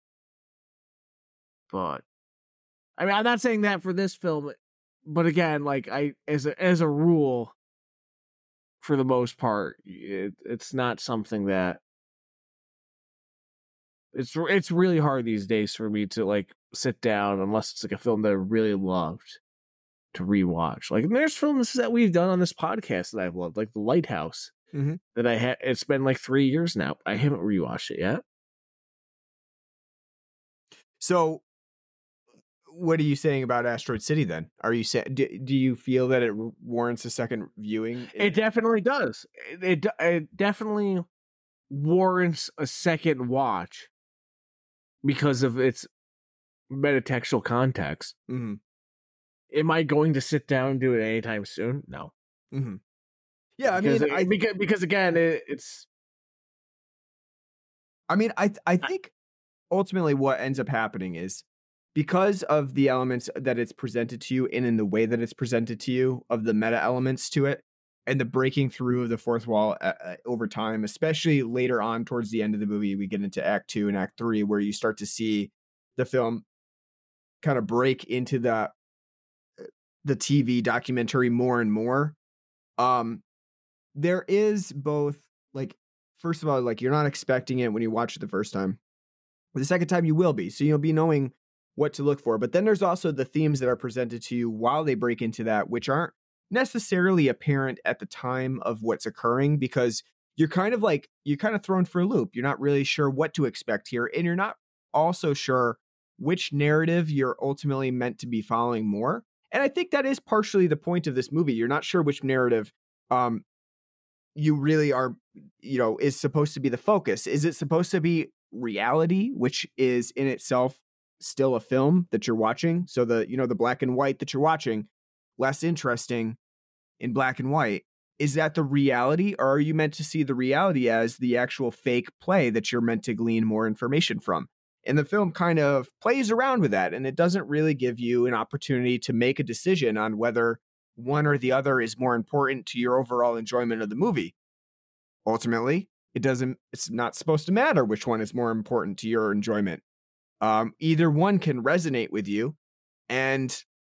But I mean, I'm not saying that for this film, but again, like I, as a as a rule, for the most part, it, it's not something that it's it's really hard these days for me to like sit down unless it's like a film that I really loved to rewatch. Like, and there's films that we've done on this podcast that I've loved, like The Lighthouse, Mhm. that I had. It's been like three years now. I haven't rewatched it yet. So, what are you saying about Asteroid City then? Are you saying do, do you feel that it warrants a second viewing? It definitely does. It, it it definitely warrants a second watch because of its metatextual context. Mhm. am I going to sit down and do it anytime soon? No. Mm-hmm. Yeah, I because mean, it, I because because again, it, it's. I mean, I I think ultimately what ends up happening is because of the elements that it's presented to you and in the way that it's presented to you of the meta elements to it and the breaking through of the fourth wall uh, uh, over time, especially later on towards the end of the movie, we get into act two and act three, where you start to see the film kind of break into the, the T V documentary more and more. Um, there is both like, first of all, like you're not expecting it when you watch it the first time. The second time you will be. So you'll be knowing what to look for. But then there's also the themes that are presented to you while they break into that, which aren't necessarily apparent at the time of what's occurring, because you're kind of like, you're kind of thrown for a loop. You're not really sure what to expect here. And you're not also sure which narrative you're ultimately meant to be following more. And I think that is partially the point of this movie. You're not sure which narrative um, you really are, you know, is supposed to be the focus. Is it supposed to be reality, which is in itself still a film that you're watching? So the, you know, the black and white that you're watching, less interesting in black and white. Is that the reality, or are you meant to see the reality as the actual fake play that you're meant to glean more information from? And the film kind of plays around with that, and it doesn't really give you an opportunity to make a decision on whether one or the other is more important to your overall enjoyment of the movie. Ultimately, it doesn't, it's not supposed to matter which one is more important to your enjoyment. Um, either one can resonate with you. And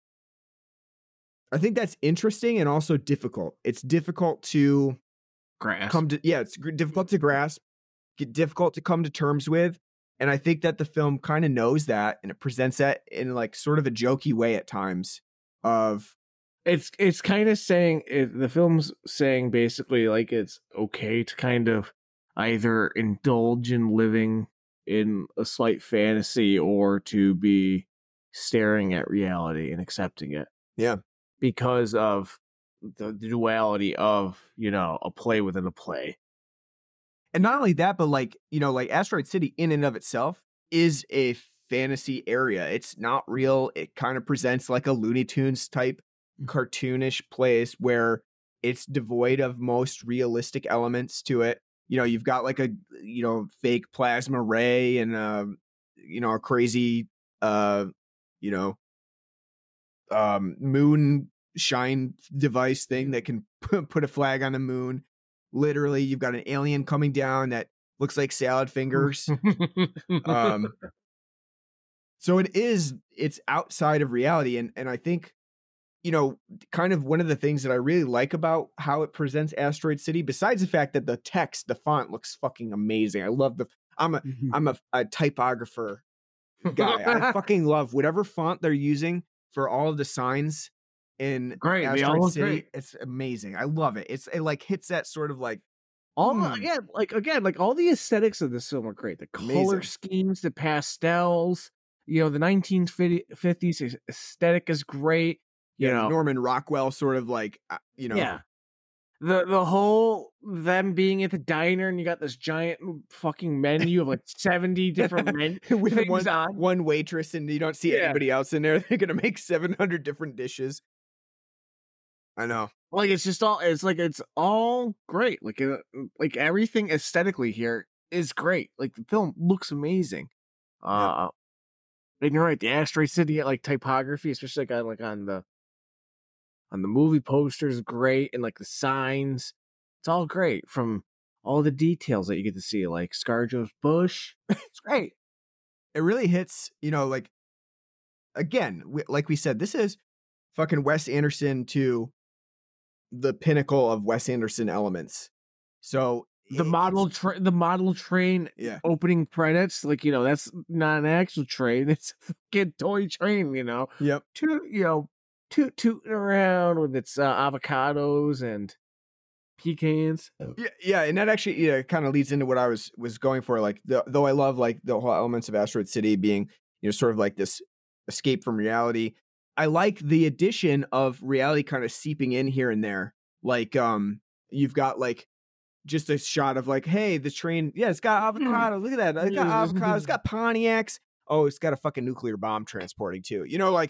I think that's interesting and also difficult. It's difficult to grasp. come to, yeah, it's difficult to grasp, get difficult to come to terms with. And I think that the film kind of knows that, and it presents that in like sort of a jokey way at times of, It's it's kind of saying it, the film's saying basically like it's okay to kind of either indulge in living in a slight fantasy or to be staring at reality and accepting it. Yeah. Because of the duality of, you know, a play within a play. And not only that, but like, you know, like Asteroid City in and of itself is a fantasy area. It's not real. It kind of presents like a Looney Tunes type cartoonish place where it's devoid of most realistic elements to it. You know, you've got like a, you know, fake plasma ray and, uh, you know, a crazy, uh, you know, um, moon shine device thing that can put a flag on the moon. Literally, you've got an alien coming down that looks like salad fingers. um, so it is, it's outside of reality. And, and I think, you know, kind of one of the things that I really like about how it presents Asteroid City, besides the fact that the text, the font looks fucking amazing. I love the, I'm a, I'm a, a typographer guy. I fucking love whatever font they're using for all of the signs in Great, they all Asteroid look City. great. It's amazing. I love it. It's, it like hits that sort of like, All Hmm. again, like again, like all the aesthetics of this film are great. The color Amazing. schemes, the pastels, you know, the nineteen fifties aesthetic is great. You yeah, know, Norman Rockwell sort of like, uh, you know, yeah. The the whole them being at the diner and you got this giant fucking menu of like seventy different men with things one, on. one waitress and you don't see Yeah. anybody else in there. They're going to make seven hundred different dishes. I know. Like it's just all it's like it's all great. Like uh, like everything aesthetically here is great. Like the film looks amazing. Uh and you're right, the Asteroid City like typography, especially like on like on the on the movie posters, great, and like the signs. It's all great from all the details that you get to see, like ScarJo's bush. It's great. It really hits, you know, like, again, we, like we said, this is fucking Wes Anderson to the pinnacle of Wes Anderson elements. So The it- model it's- tra- the model train yeah, opening credits, like, you know, that's not an actual train, it's a fucking toy train, you know. yep. Toot, you know, toot tooting around with its uh, avocados and pecans. Yeah, yeah, and that actually yeah, kind of leads into what I was was going for. Like, the, though I love like the whole elements of Asteroid City being, you know, sort of like this escape from reality. I like the addition of reality kind of seeping in here and there. Like, um, you've got like just a shot of like, hey, the train, yeah, it's got avocado. Look at that, it's got avocado. It's got Pontiacs. Oh, it's got a fucking nuclear bomb transporting too. You know, like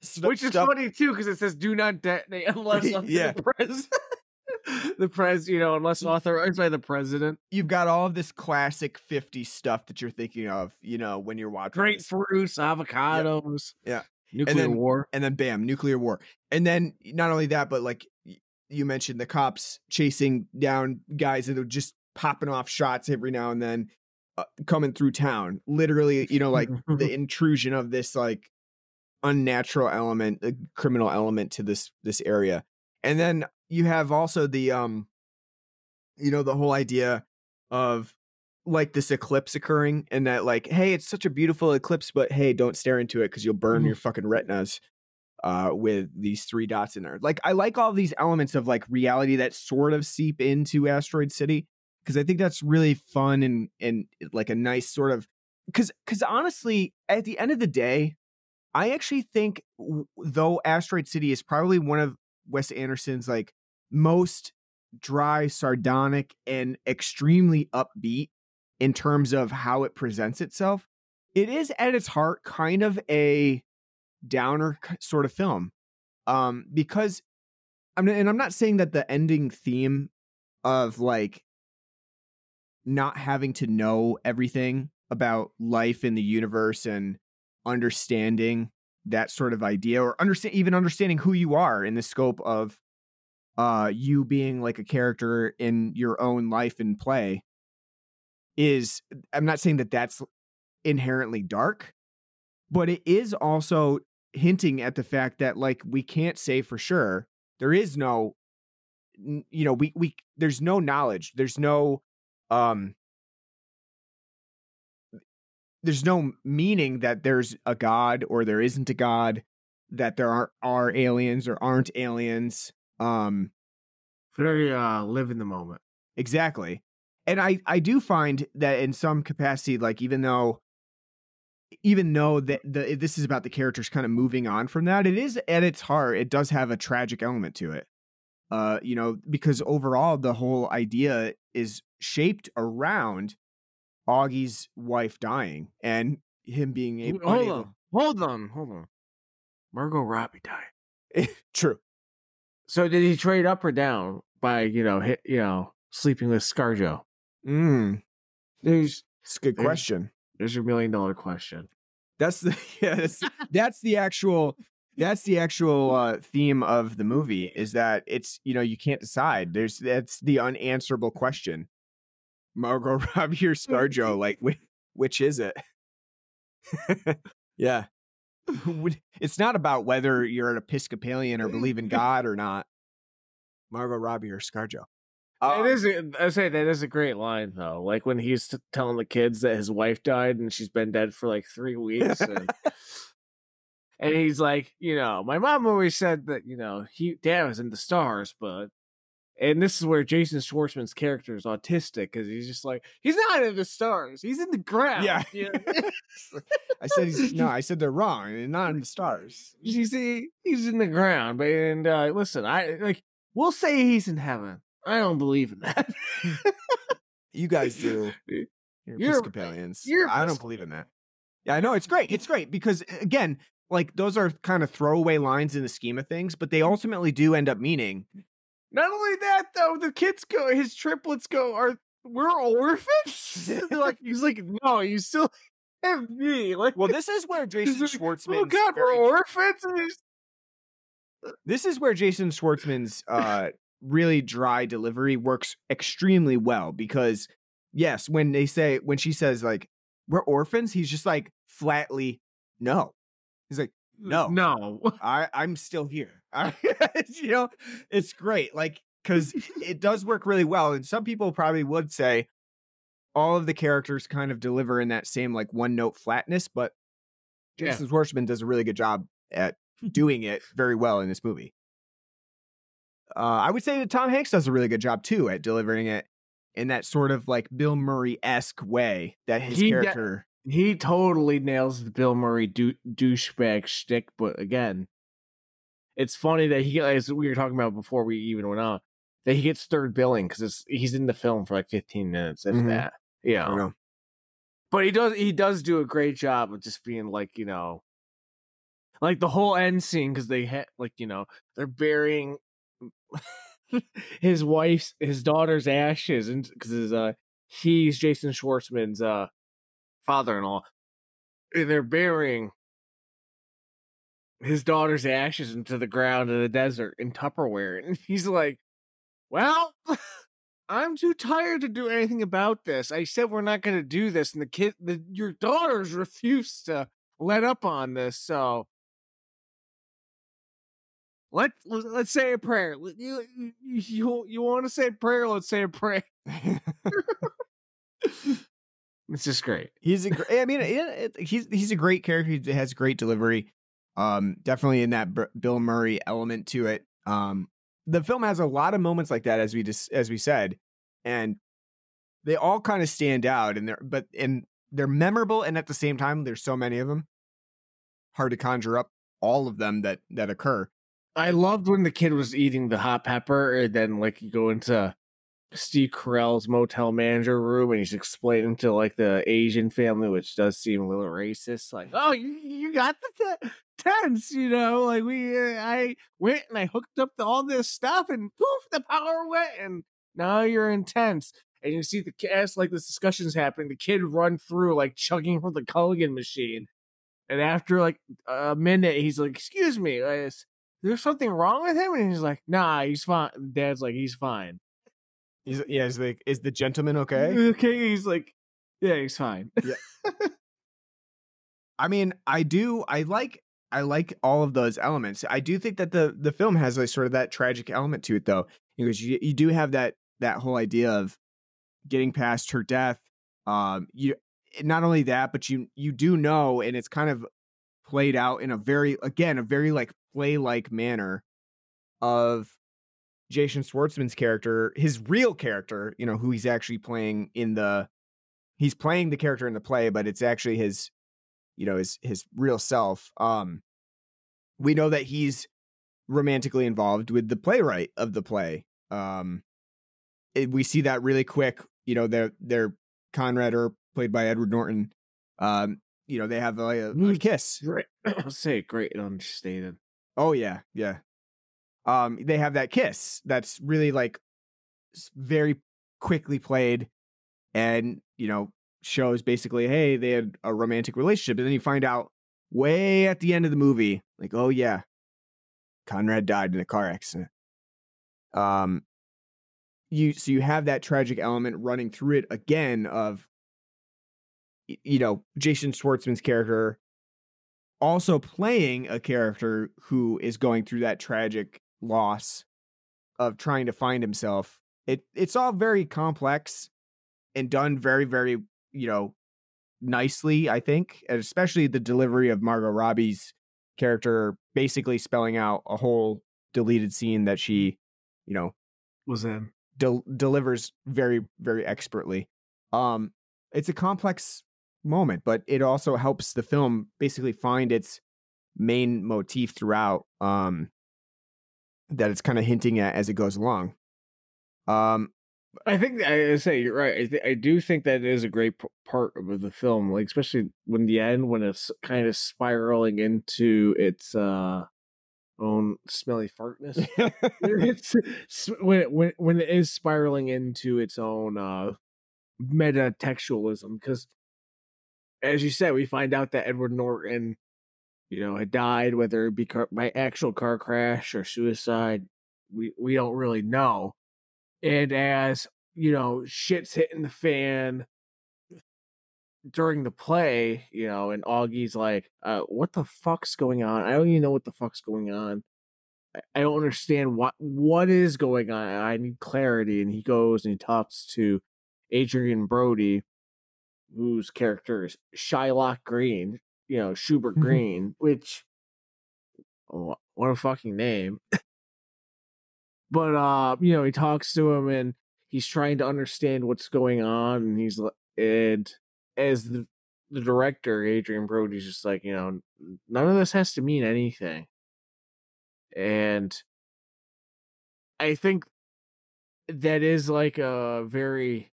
Stu- Which is stuff- funny too, because it says do not detonate unless Yeah. the pres, the pres, you know, unless authorized by the president. You've got all of this classic fifties stuff that you're thinking of, you know, when you're watching this. Grapefruits, avocados, Yeah. nuclear then- war. And then bam, nuclear war. And then not only that, but like y- you mentioned, the cops chasing down guys that are just popping off shots every now and then, uh, coming through town. Literally, you know, like the intrusion of this like unnatural element, a criminal element to this this area. And then you have also the um, you know, the whole idea of like this eclipse occurring, and that like, hey, it's such a beautiful eclipse, but hey, don't stare into it because you'll burn your fucking retinas uh with these three dots in there. Like, I like all these elements of like reality that sort of seep into Asteroid City, because I think that's really fun and and like a nice sort of, because because honestly, at the end of the day, I actually think w- though Asteroid City is probably one of Wes Anderson's like most dry, sardonic, and extremely upbeat in terms of how it presents itself, it is at its heart kind of a downer k- sort of film. Um, because I'm and I'm not saying that the ending theme of like not having to know everything about life in the universe and understanding that sort of idea, or understand even understanding who you are in the scope of uh you being like a character in your own life and play, is, I'm not saying that that's inherently dark, but it is also hinting at the fact that like we can't say for sure. There is no n- you know, we we there's no knowledge, there's no um there's no meaning that there's a god or there isn't a god, that there are are aliens or aren't aliens. Um Very uh, live in the moment. exactly. And I I do find that in some capacity, like even though even though that the this is about the characters kind of moving on from that, it is at its heart, it does have a tragic element to it. Uh, you know, because overall the whole idea is shaped around Augie's wife dying and him being able. Hold on, hold on, hold on. Margot Robbie died. True. So did he trade up or down by you know hit you know sleeping with ScarJo? Mm, There's it's a good There's- question. there's your million dollar question. That's the yeah, that's, that's the actual that's the actual uh, theme of the movie, is that it's, you know, you can't decide. There's that's the unanswerable question. Margot Robbie or ScarJo, like which, which is it? Yeah. It's not about whether you're an Episcopalian or believe in God or not. Margot Robbie or ScarJo. Um, it is. a- I say that is a great line though. Like when he's t- telling the kids that his wife died and she's been dead for like three weeks, and, and he's like, you know, my mom always said that you know he dad was in the stars, but and this is where Jason Schwartzman's character is autistic because he's just like he's not in the stars, he's in the ground. Yeah. you know? I said he's, no, I said they're wrong. They're not in the stars. You see, he's in the ground, but and uh, listen, I like we'll say he's in heaven. I don't believe in that. You guys do. You're, You're- Episcopalians. you're I don't Episcopal. believe in that. Yeah, I know it's great. It's great because again, like those are kind of throwaway lines in the scheme of things, but they ultimately do end up meaning. Not only that, though, the kids go, his triplets go, are we're orphans? They're like he's like, no, you still have me. Like, Well, this is where Jason he's like, Schwartzman. oh God, we're orphans. And he's- This is where Jason Schwartzman's uh, really dry delivery works extremely well because, yes, when they say, when she says, like, we're orphans, he's just like flatly, no. He's like, no, no. I, I'm still here. You know, it's great. Like, because it does work really well. And some people probably would say all of the characters kind of deliver in that same, like, one note flatness, but Yeah. Jason Schwartzman does a really good job at doing it very well in this movie. Uh, I would say that Tom Hanks does a really good job too at delivering it in that sort of like Bill Murray-esque way that his He de- character. He totally nails the Bill Murray dou- douchebag shtick, but again, it's funny that he, as we were talking about before we even went on, that he gets third billing because he's in the film for like fifteen minutes, if Mhm. that. Yeah, I don't know. but he does he does do a great job of just being like, you know, like the whole end scene because they had like you know they're burying his wife's his daughter's ashes and because uh he's Jason Schwartzman's uh father-in-law and they're burying his daughter's ashes into the ground in the desert in Tupperware and he's like, well, I'm too tired to do anything about this. I said we're not going to do this and the kid the your daughters refused to let up on this, so Let let's say a prayer. You you you, you want to say a prayer? Let's say a prayer. It's just great. He's a great. I mean, it, it, he's he's a great character. He has great delivery. Um, definitely in that B- Bill Murray element to it. Um, the film has a lot of moments like that, as we just as we said, and they all kind of stand out. And they're but and they're memorable, and at the same time, there's so many of them. Hard to conjure up all of them that that occur. I loved when the kid was eating the hot pepper, and then like you go into Steve Carell's motel manager room, and he's explaining to like the Asian family, which does seem a little racist. Like, oh, you you got the t- tents, you know? Like we, uh, I went and I hooked up to all this stuff, and poof, the power went, and now you're in tents. And you see the cast like this discussion's happening. The kid run through like chugging from the Culligan machine, and after like a minute, he's like, "Excuse me, is there's something wrong with him?" And he's like, "Nah, he's fine." Dad's like, "He's fine." He's yeah. He's like, is the gentleman okay? Okay. He's like, "Yeah, he's fine." Yeah. I mean, I do. I like. I like all of those elements. I do think that the the film has like sort of that tragic element to it, though, because you you do have that that whole idea of getting past her death. Um, you not only that, but you you do know, and it's kind of played out in a very again a very like play like manner of Jason Schwartzman's character, his real character, you know, who he's actually playing in the, he's playing the character in the play, but it's actually his, you know, his, his real self. Um, we know that he's romantically involved with the playwright of the play. Um, it, we see that really quick, you know, they're, they're Conrad, or played by Edward Norton. Um, you know, they have like a, a kiss. Great. I'll say great and understated. Oh yeah. Yeah. Um, they have that kiss that's really like very quickly played and, you know, shows basically, hey, they had a romantic relationship. And then you find out way at the end of the movie, like, oh yeah, Conrad died in a car accident. Um, you, so you have that tragic element running through it again of, you know, Jason Schwartzman's character also playing a character who is going through that tragic loss of trying to find himself. It it's all very complex and done very, very, you know, nicely, I think, and especially the delivery of Margot Robbie's character basically spelling out a whole deleted scene that she, you know, was in del- delivers very, very expertly. Um, it's a complex moment, but it also helps the film basically find its main motif throughout, um, that it's kind of hinting at as it goes along. Um, I think I say you're right. I, th- I do think that is a great p- part of the film, like especially when the end, when it's kind of spiraling into its uh, own smelly fartness. it's when it, when when it is spiraling into its own uh, meta textualism, because as you said, we find out that Edward Norton, you know, had died, whether it be car- by actual car crash or suicide. We we don't really know. And as, you know, shit's hitting the fan during the play, you know, and Augie's like, uh, what the fuck's going on? I don't even know what the fuck's going on. I, I don't understand what what is going on. I need clarity. And he goes and he talks to Adrian Brody, whose character is Shylock Green, you know, Schubert Green, which, oh, what a fucking name. But, uh, you know, he talks to him and he's trying to understand what's going on. And he's, and as the, the director, Adrian Brody's just like, you know, none of this has to mean anything. And I think that is like a very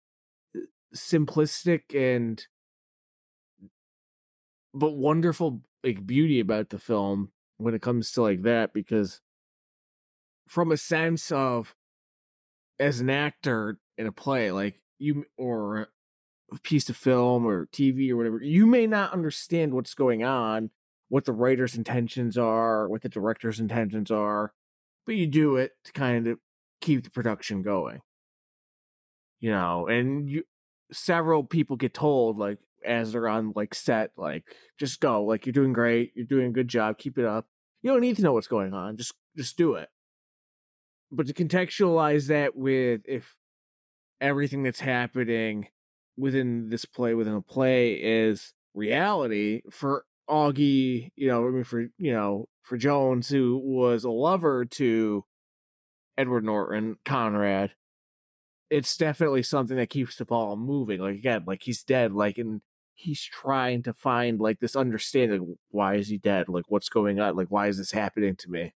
simplistic and, but wonderful like beauty about the film when it comes to like that, because from a sense of as an actor in a play, like you or a piece of film or T V or whatever, you may not understand what's going on, what the writer's intentions are, what the director's intentions are, but you do it to kind of keep the production going. You know, and you several people get told, like, as they're on like set, like, just go, like, you're doing great, you're doing a good job, keep it up. You don't need to know what's going on, just just do it. But to contextualize that with if everything that's happening within this play, within a play, is reality for Augie, you know, I mean, for, you know, for Jones, who was a lover to Edward Norton, Conrad, it's definitely something that keeps the ball moving. Like, again, like, he's dead, like, and he's trying to find, like, this understanding. Why is he dead? Like, what's going on? Like, why is this happening to me?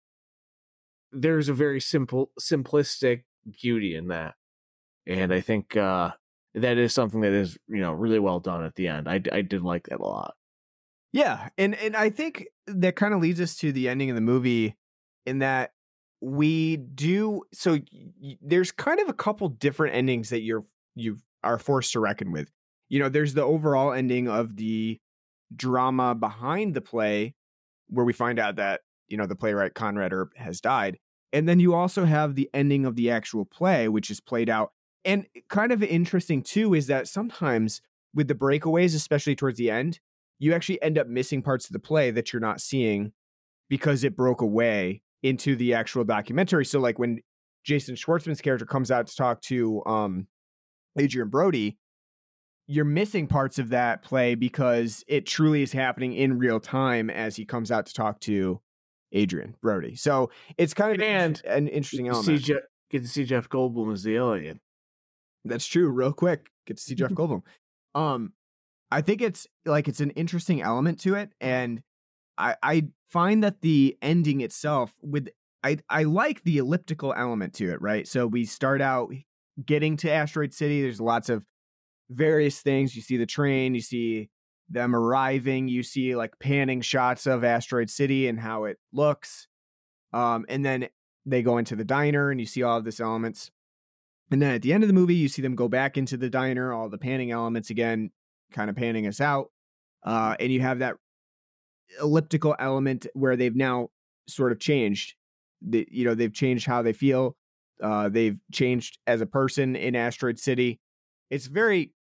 There's a very simple, simplistic beauty in that. And I think uh, that is something that is, you know, really well done at the end. I, I did like that a lot. Yeah. And, and I think that kind of leads us to the ending of the movie, in that we do. So y- there's kind of a couple different endings that you're, you are forced to reckon with. You know, there's the overall ending of the drama behind the play, where we find out that, you know, the playwright Conrad Earp has died. And then you also have the ending of the actual play, which is played out. And kind of interesting too is that sometimes with the breakaways, especially towards the end, you actually end up missing parts of the play that you're not seeing because it broke away into the actual documentary. So like when Jason Schwartzman's character comes out to talk to um, Adrian Brody, you're missing parts of that play because it truly is happening in real time as he comes out to talk to Adrian Brody. So it's kind of And an interesting You element. see Je- get to see Jeff Goldblum as the alien. That's true. Real quick, get to see Jeff Goldblum. Um, I think it's like it's an interesting element to it, and I I find that the ending itself with I I like the elliptical element to it, right? So we start out getting to Asteroid City. There's lots of various things. You see the train, you see them arriving, you see like panning shots of Asteroid City and how it looks. Um, and then they go into the diner and you see all of these elements. And then at the end of the movie, you see them go back into the diner, all the panning elements again, kind of panning us out. Uh, and you have that elliptical element where they've now sort of changed. The, you know, they've changed how they feel. Uh, they've changed as a person in Asteroid City. It's very,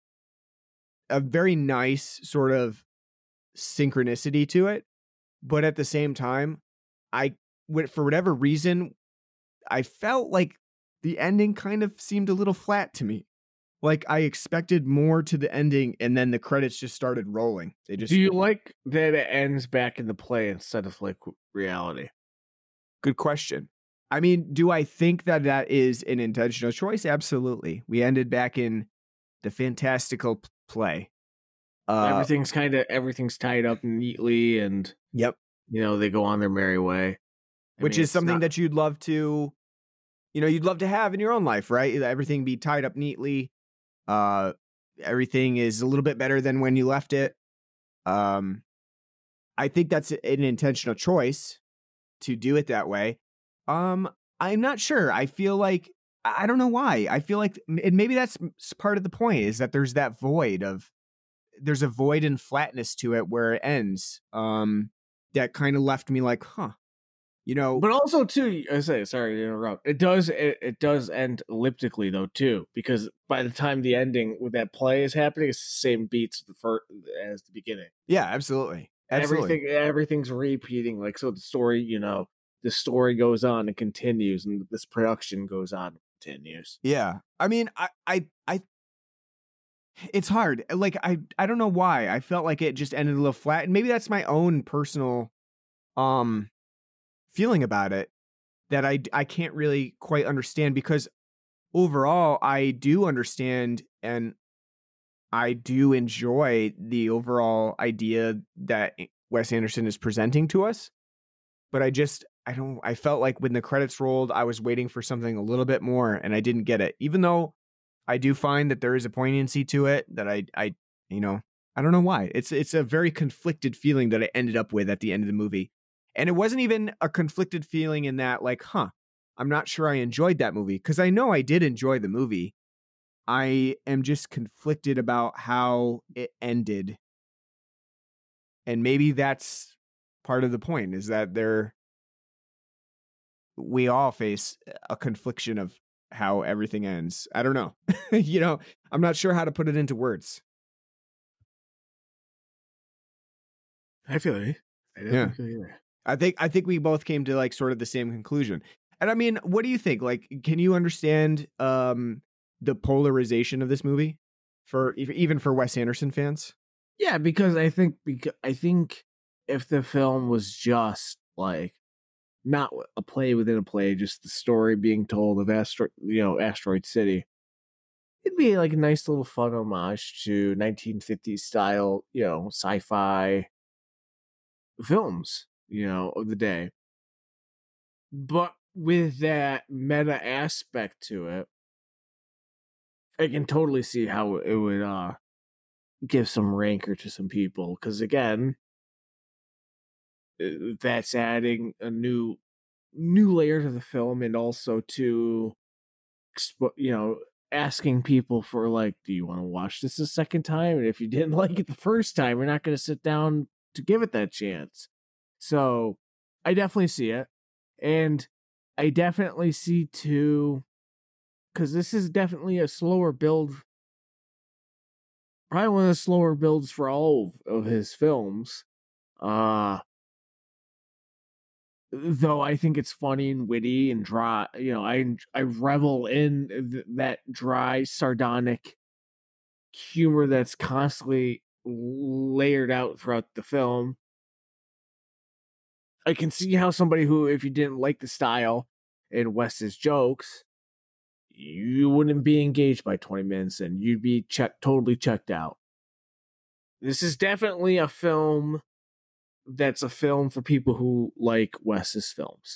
a very nice sort of synchronicity to it. But at the same time, I, for whatever reason, I felt like the ending kind of seemed a little flat to me. Like I expected more to the ending, and then the credits just started rolling. They just. Do you like that it ends back in the play instead of like reality? Good question. I mean, do I think that that is an intentional choice? Absolutely. We ended back in the fantastical p- play. Uh, everything's kind of everything's tied up neatly, and yep. You know, they go on their merry way, I which mean, is something not... that you'd love to, you know, you'd love to have in your own life, right? Everything be tied up neatly. Uh, everything is a little bit better than when you left it. Um, I think that's an intentional choice to do it that way. Um, I'm not sure. I feel like, I don't know why. I feel like, and maybe that's part of the point, is that there's that void of, there's a void and flatness to it where it ends. Um, that kind of left me like, huh, you know. But also too, I say, sorry to interrupt. It does, it, it does end elliptically though too, because by the time the ending with that play is happening, it's the same beats for, as the beginning. Yeah, absolutely. Absolutely. Everything, everything's repeating. Like, so the story, you know, the story goes on and continues, and this production goes on and continues. Yeah. I mean, I, I, I, it's hard. Like, I, I don't know why. I felt like it just ended a little flat, and maybe that's my own personal, um, feeling about it that I, I can't really quite understand, because overall I do understand and I do enjoy the overall idea that Wes Anderson is presenting to us. But I just, I don't, I felt like when the credits rolled, I was waiting for something a little bit more, and I didn't get it. Even though I do find that there is a poignancy to it that I, I, you know, I don't know why. It's it's a very conflicted feeling that I ended up with at the end of the movie. And it wasn't even a conflicted feeling in that, like, huh, I'm not sure I enjoyed that movie. Because I know I did enjoy the movie. I am just conflicted about how it ended. And maybe that's part of the point, is that there we all face a confliction of how everything ends. I don't know. You know, I'm not sure how to put it into words. I feel it. I definitely Yeah. feel you there. I think I think we both came to like sort of the same conclusion. And I mean, what do you think? Like, can you understand um, the polarization of this movie for even for Wes Anderson fans? Yeah, because I think because I think if the film was just like not a play within a play, just the story being told of Astro, you know, Asteroid City, it'd be like a nice little fun homage to nineteen fifties style, you know, sci-fi films, you know, of the day. But with that meta aspect to it, I can totally see how it would uh give some rancor to some people, because again, that's adding a new new layer to the film, and also to you know, asking people for like, do you want to watch this a second time? And if you didn't like it the first time, you're not going to sit down to give it that chance. So I definitely see it. And I definitely see too, because this is definitely a slower build, probably one of the slower builds for all of his films. Uh, though I think it's funny and witty and dry, you know, I I revel in th- that dry, sardonic humor that's constantly layered out throughout the film. I can see how somebody who, if you didn't like the style and Wes's jokes, you wouldn't be engaged by twenty minutes and you'd be check- totally checked out. This is definitely a film that's a film for people who like Wes's films.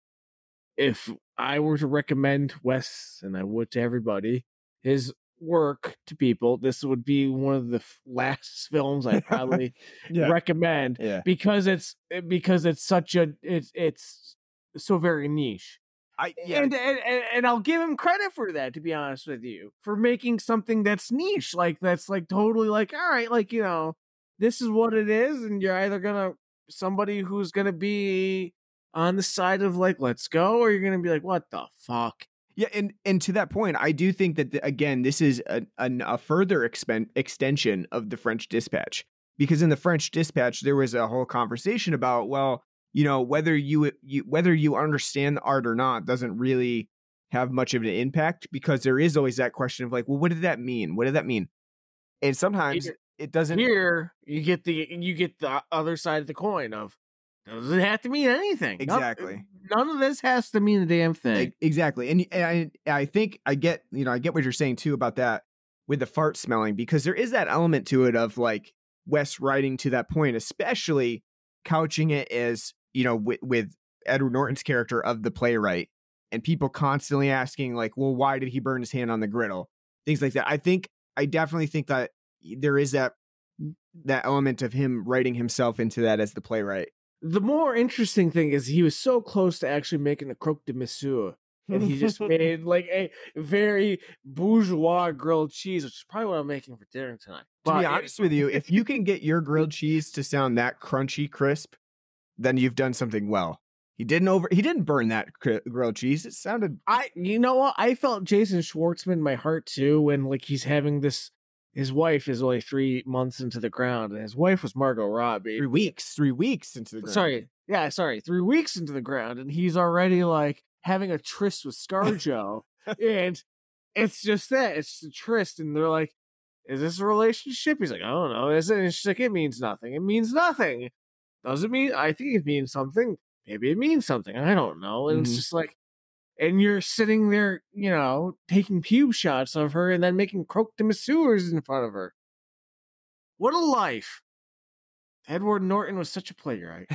If I were to recommend Wes, and I would to everybody, his work to people, this would be one of the last films I'd probably Yeah. recommend, Yeah. because it's because it's such a it's it's so very niche. I yeah. And, and and and I'll give him credit for that, to be honest with you, for making something that's niche, like that's like totally like, all right, like, you know, this is what it is, and you're either gonna somebody who's gonna be on the side of like, let's go, or you're gonna be like, what the fuck? Yeah, and and to that point, I do think that the, again, this is a, a, a further expen- extension of the French Dispatch, because in the French Dispatch there was a whole conversation about, well, you know, whether you, you whether you understand the art or not doesn't really have much of an impact, because there is always that question of like, well, what did that mean? What did that mean? And sometimes Here, it doesn't. Here you get the you get the other side of the coin of, doesn't have to mean anything. Exactly. None, none of this has to mean a damn thing. Exactly. And, and I I think I get, you know, I get what you're saying too about that with the fart smelling, because there is that element to it of like Wes writing to that point, especially couching it as, you know, with, with Edward Norton's character of the playwright, and people constantly asking like, well, why did he burn his hand on the griddle? Things like that. I think, I definitely think that there is that, that element of him writing himself into that as the playwright. The more interesting thing is he was so close to actually making a croque de monsieur, and he just made like a very bourgeois grilled cheese, which is probably what I'm making for dinner tonight. To But be honest with you, if you can get your grilled cheese to sound that crunchy crisp, then you've done something well. He didn't over. He didn't burn that cr- grilled cheese. It sounded. I, you know what? I felt Jason Schwartzman in my heart too, when like he's having this. His wife is only three months into the ground, and his wife was Margot Robbie. Three weeks. Three weeks into the ground. Sorry, yeah, sorry, three weeks into the ground, and he's already like having a tryst with ScarJo, and it's just that it's the tryst, and they're like, "Is this a relationship?" He's like, "I don't know." Is it? And she's like, "It means nothing. It means nothing. Doesn't mean. I think it means something. Maybe it means something. I don't know." And Mhm. it's just like. And you're sitting there, you know, taking pube shots of her and then making croque de monsieurs in front of her. What a life. Edward Norton was such a playwright.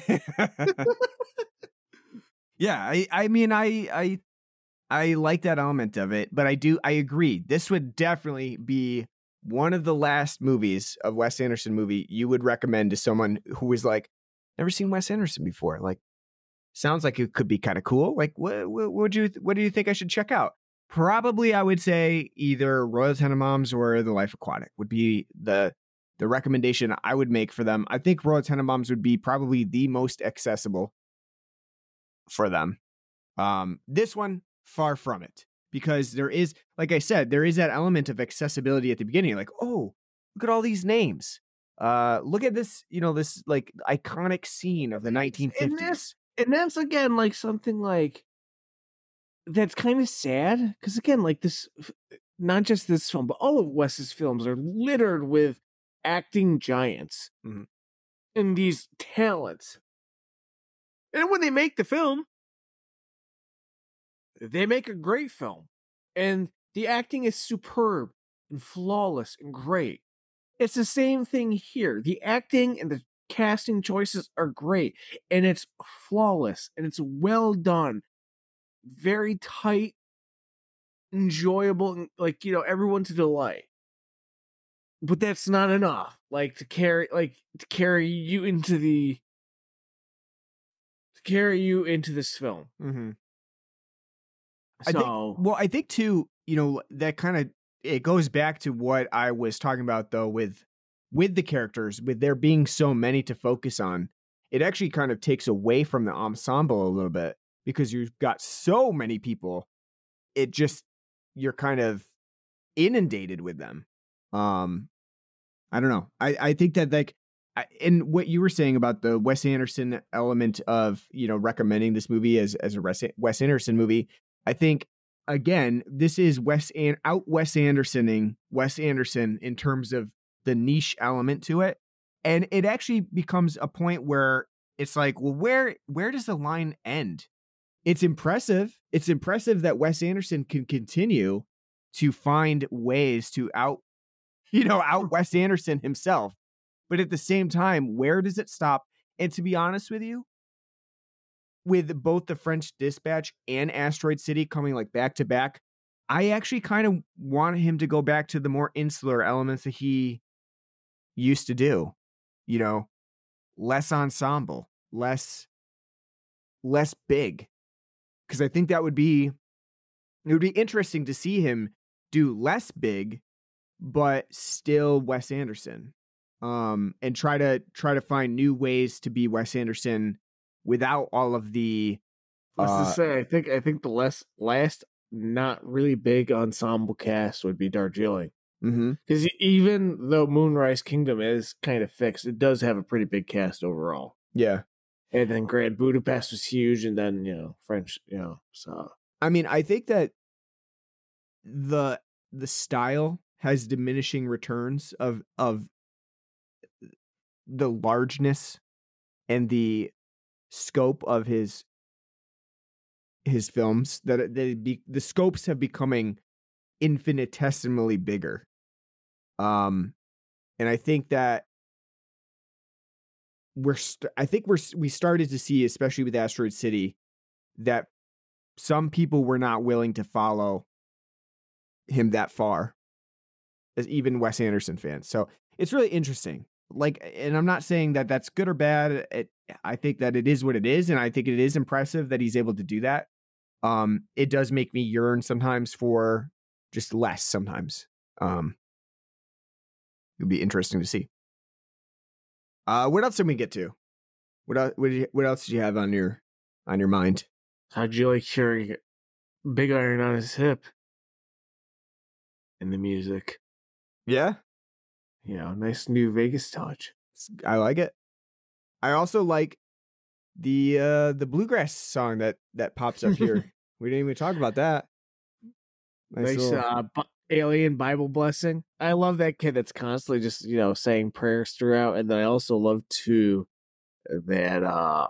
Yeah, I, I mean, I, I, I like that element of it, but I do, I agree. This would definitely be one of the last movies of Wes Anderson movie you would recommend to someone who was like, never seen Wes Anderson before? Like, sounds like it could be kind of cool. Like, what, what would you, what do you think I should check out? Probably, I would say either Royal Tenenbaums or The Life Aquatic would be the the recommendation I would make for them. I think Royal Tenenbaums would be probably the most accessible for them. Um, this one, far from it, because there is, like I said, there is that element of accessibility at the beginning. Like, oh, look at all these names. Uh, look at this, you know, this like iconic scene of the nineteen fifties. And that's, and that's again like something like that's kind of sad because again, like this, not just this film, but all of Wes's films are littered with acting giants mm-hmm. and these talents. And when they make the film, they make a great film. And the acting is superb and flawless and great. It's the same thing here. The acting and the casting choices are great. And it's flawless. And it's well done. Very tight, enjoyable, and like, you know, everyone's a delight. But that's not enough. Like to carry like to carry you into the to carry you into this film. Mm-hmm. So I think, well, I think too, you know, that kind of it goes back to what I was talking about though with with the characters, with there being so many to focus on. It actually kind of takes away from the ensemble a little bit because you've got so many people. It just you're kind of inundated with them. Um, I don't know. I, I think that like, I, and what you were saying about the Wes Anderson element of, you know, recommending this movie as, as a Wes Anderson movie, I think, again, this is Wes An- out Wes Andersoning Wes Anderson in terms of the niche element to it. And it actually becomes a point where it's like, well, where, where does the line end? It's impressive. It's impressive that Wes Anderson can continue to find ways to out, you know, out Wes Anderson himself. But at the same time, where does it stop? And to be honest with you, with both the French Dispatch and Asteroid City coming like back to back, I actually kind of want him to go back to the more insular elements that he used to do. You know, less ensemble, less, less big. Because I think that would be, it would be interesting to see him do less big, but still Wes Anderson, um, and try to try to find new ways to be Wes Anderson without all of the. Uh, What's to say? I think I think the last last not really big ensemble cast would be Darjeeling, because mm-hmm. even though Moonrise Kingdom is kind of fixed, it does have a pretty big cast overall. Yeah. And then Grand Budapest was huge, and then, you know, French, you know, so. I mean, I think that the the style has diminishing returns of of the largeness and the scope of his his films. That they be, the scopes have becoming infinitesimally bigger. Um, and I think that. We're st- I think we're we started to see, especially with Asteroid City, that some people were not willing to follow him that far, as even Wes Anderson fans. So it's really interesting. Like, and I'm not saying that that's good or bad. It, I think that it is what it is, and I think it is impressive that he's able to do that. Um, it does make me yearn sometimes for just less. Sometimes, um, it'll be interesting to see. Uh, what else did we get to? What else? What, you, what else did you have on your on your mind? How'd you like hearing Big Iron on his hip in the music? Yeah, you know, nice new Vegas touch. I like it. I also like the uh, the bluegrass song that that pops up here. We didn't even talk about that. Nice, nice little... uh, bu- alien Bible blessing. I love that kid that's constantly just, you know, saying prayers throughout. And then I also love too that uh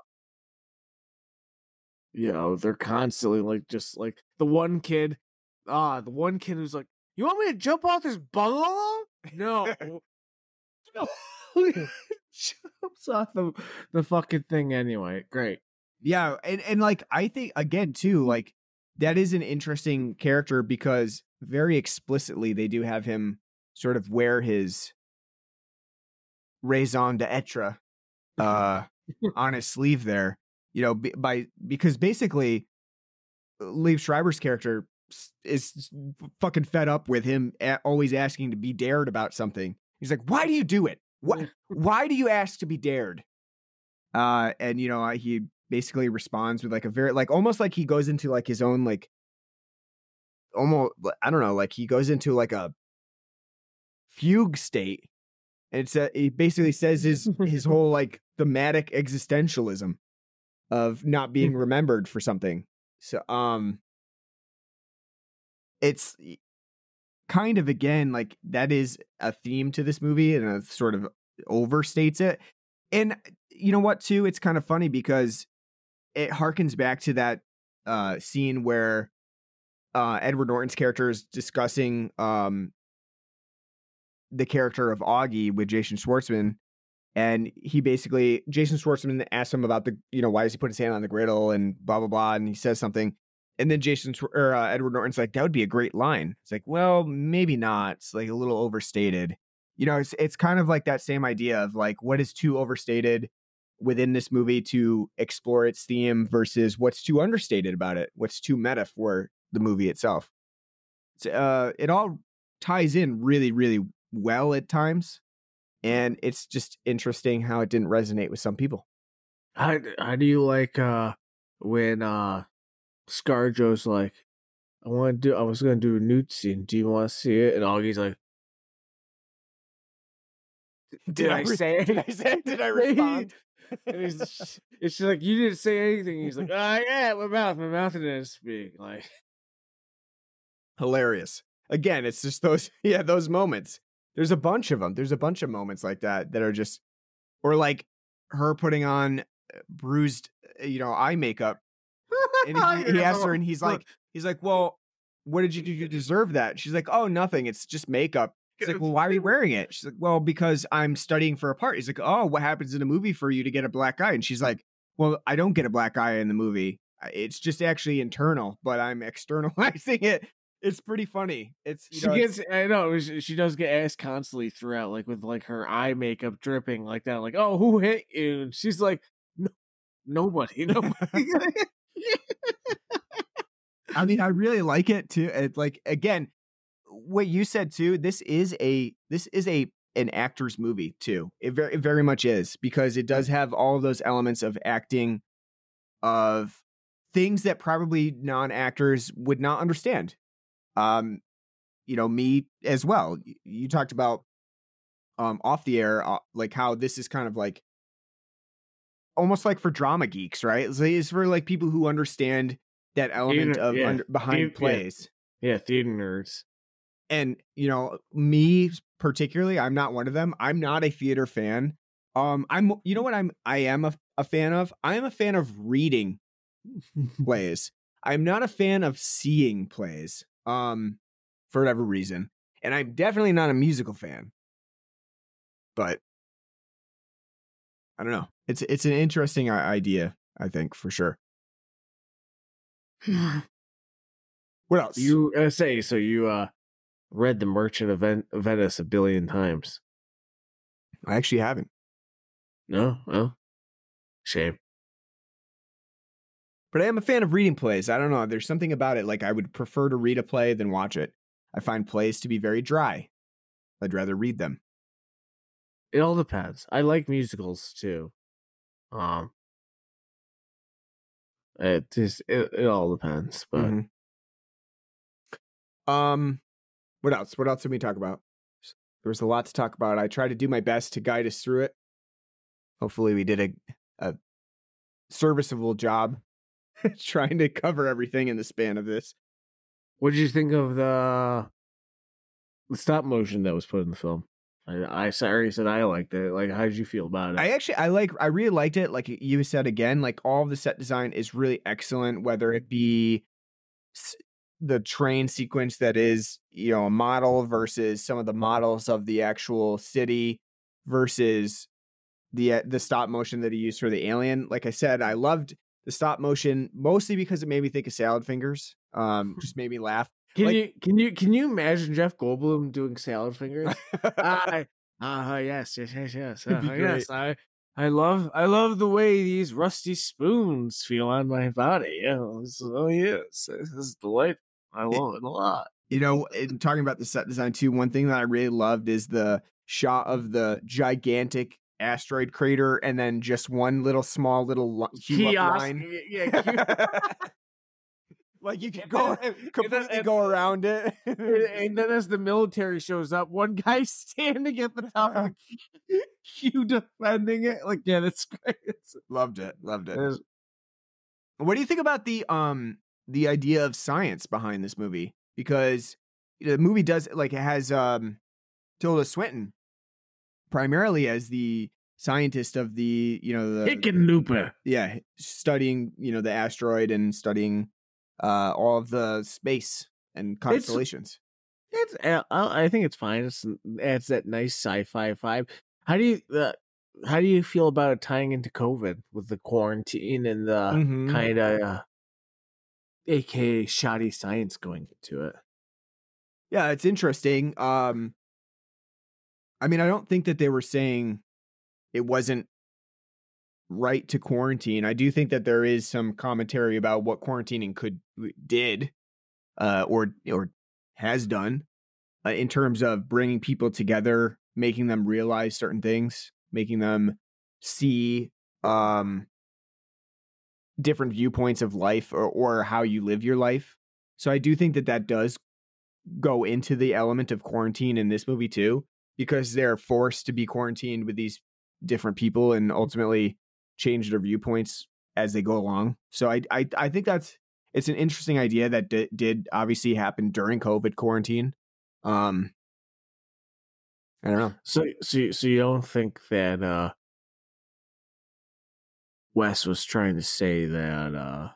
you know, they're constantly like just like the one kid ah uh, the one kid who's like, you want me to jump off this bungalow? No. No. Jumps off the the fucking thing anyway. Great. Yeah, and, and like I think again too, like that is an interesting character because very explicitly they do have him sort of wear his raison d'etre uh, on his sleeve there, you know, b- by because basically Liev Schreiber's character is fucking fed up with him a- always asking to be dared about something. He's like, why do you do it? Why, why do you ask to be dared? Uh, and, you know, he basically responds with like a very, like, almost like he goes into like his own, like, almost, I don't know, like he goes into like a fugue state. And it's, a, he basically says his, his whole like thematic existentialism of not being remembered for something. So, um, it's kind of, again, like that is a theme to this movie and it sort of overstates it. And you know what, too? It's kind of funny because it harkens back to that uh, scene where uh, Edward Norton's character is discussing um, the character of Augie with Jason Schwartzman. And he basically, Jason Schwartzman asks him about the, you know, why does he put his hand on the griddle and blah, blah, blah. And he says something. And then Jason or uh, Edward Norton's like, that would be a great line. It's like, well, maybe not. It's like a little overstated. You know, it's it's kind of like that same idea of like, what is too overstated within this movie to explore its theme versus what's too understated about it, what's too meta for the movie itself. It's, uh, it all ties in really, really well at times. And it's just interesting how it didn't resonate with some people. How, how do you like uh, when uh, ScarJo's like, I want to do, I was going to do a nude scene. Do you want to see it? And Augie's like, Did, did I, I re- say it? Did I say? Did I respond? And he's, it's just like, you didn't say anything. He's like, ah, oh, yeah, my mouth, my mouth didn't speak. Like, hilarious. Again, it's just those, yeah, those moments. There's a bunch of them. There's a bunch of moments like that that are just, or like her putting on bruised, you know, eye makeup. And he, he asks her, and he's like, he's like, well, what did you do to deserve that? She's like, oh, nothing. It's just makeup. He's like, well, why are you wearing it? She's like, well, because I'm studying for a part. He's like, oh, what happens in a movie for you to get a black eye? And she's like, well, I don't get a black eye in the movie. It's just actually internal, but I'm externalizing it. It's pretty funny. It's you she know, gets, it's, I know she does get asked constantly throughout, like with like her eye makeup dripping like that. Like, oh, who hit you? And she's like, no, nobody, nobody. I mean, I really like it too. It, like again, what you said too. This is a this is a an actor's movie too. It very it very much is because it does have all of those elements of acting, of things that probably non-actors would not understand. Um, you know, me as well. You talked about um off the air, uh, like how this is kind of like almost like for drama geeks, right? It's, like, it's for like people who understand that element Theater, of yeah. under, behind Theater, plays. Yeah. yeah, theater nerds. And you know, me particularly, I'm not one of them. I'm not a theater fan. Um, I'm. You know what? I'm. I am a, a fan of. I am a fan of reading plays. I'm not a fan of seeing plays. Um, for whatever reason, and I'm definitely not a musical fan. But I don't know. It's it's an interesting idea. I think for sure. What else? You uh, say so? You uh read The Merchant of Ven- Venice a billion times. I actually haven't. No, well, shame. But I am a fan of reading plays. I don't know. There's something about it. Like I would prefer to read a play than watch it. I find plays to be very dry. I'd rather read them. It all depends. I like musicals too. Um, it just it, it all depends. But mm-hmm. um, what else? What else did we talk about? There was a lot to talk about. I tried to do my best to guide us through it. Hopefully, we did a a serviceable job. Trying to cover everything in the span of this. What did you think of the, the stop motion that was put in the film? I, I already said I liked it. Like, how did you feel about it? I actually, I like, I really liked it. Like you said again, like all of the set design is really excellent. Whether it be the train sequence that is, you know, a model versus some of the models of the actual city versus the the stop motion that he used for the alien. Like I said, I loved. the stop motion, mostly because it made me think of Salad Fingers. Um, just made me laugh. Can Like- you can you can you imagine Jeff Goldblum doing salad fingers? I ah yes yes yes yes It'd be uh, great. yes I I love I love the way these rusty spoons feel on my body. Yeah, it's- oh yes, this is delightful. I love it a lot. You know, in talking about the set design too, one thing that I really loved is the shot of the gigantic asteroid crater and then just one little small little li- queue up Kiosk, line. yeah, yeah, Like you can And go then- and then- completely and- go around it. and, and then as the military shows up, one guy standing at the top of the queue defending it. Like, yeah, that's great. It's, Loved it. Loved it. it's- What do you think about the um the idea of science behind this movie? Because you know, the movie does like it has um Tilda Swinton primarily as the scientist of the you know the Hickenlooper. yeah studying you know the asteroid and studying uh all of the space and constellations. It's uh, I I think it's fine. It's adds that nice sci-fi vibe. How do you uh, how do you feel about it tying into COVID with the quarantine and the Mhm. kind of uh, A K A shoddy science going into it? Yeah, it's interesting. Um, I mean, I don't think that they were saying it wasn't right to quarantine. I do think that there is some commentary about what quarantining could did, uh, or or has done, uh, in terms of bringing people together, making them realize certain things, making them see um, different viewpoints of life or or how you live your life. So I do think that that does go into the element of quarantine in this movie too, because they're forced to be quarantined with these different people and ultimately change their viewpoints as they go along. So I I, I think that's it's an interesting idea that d- did obviously happen during COVID quarantine. Um, I don't know. So so so you don't think that uh, Wes was trying to say that uh,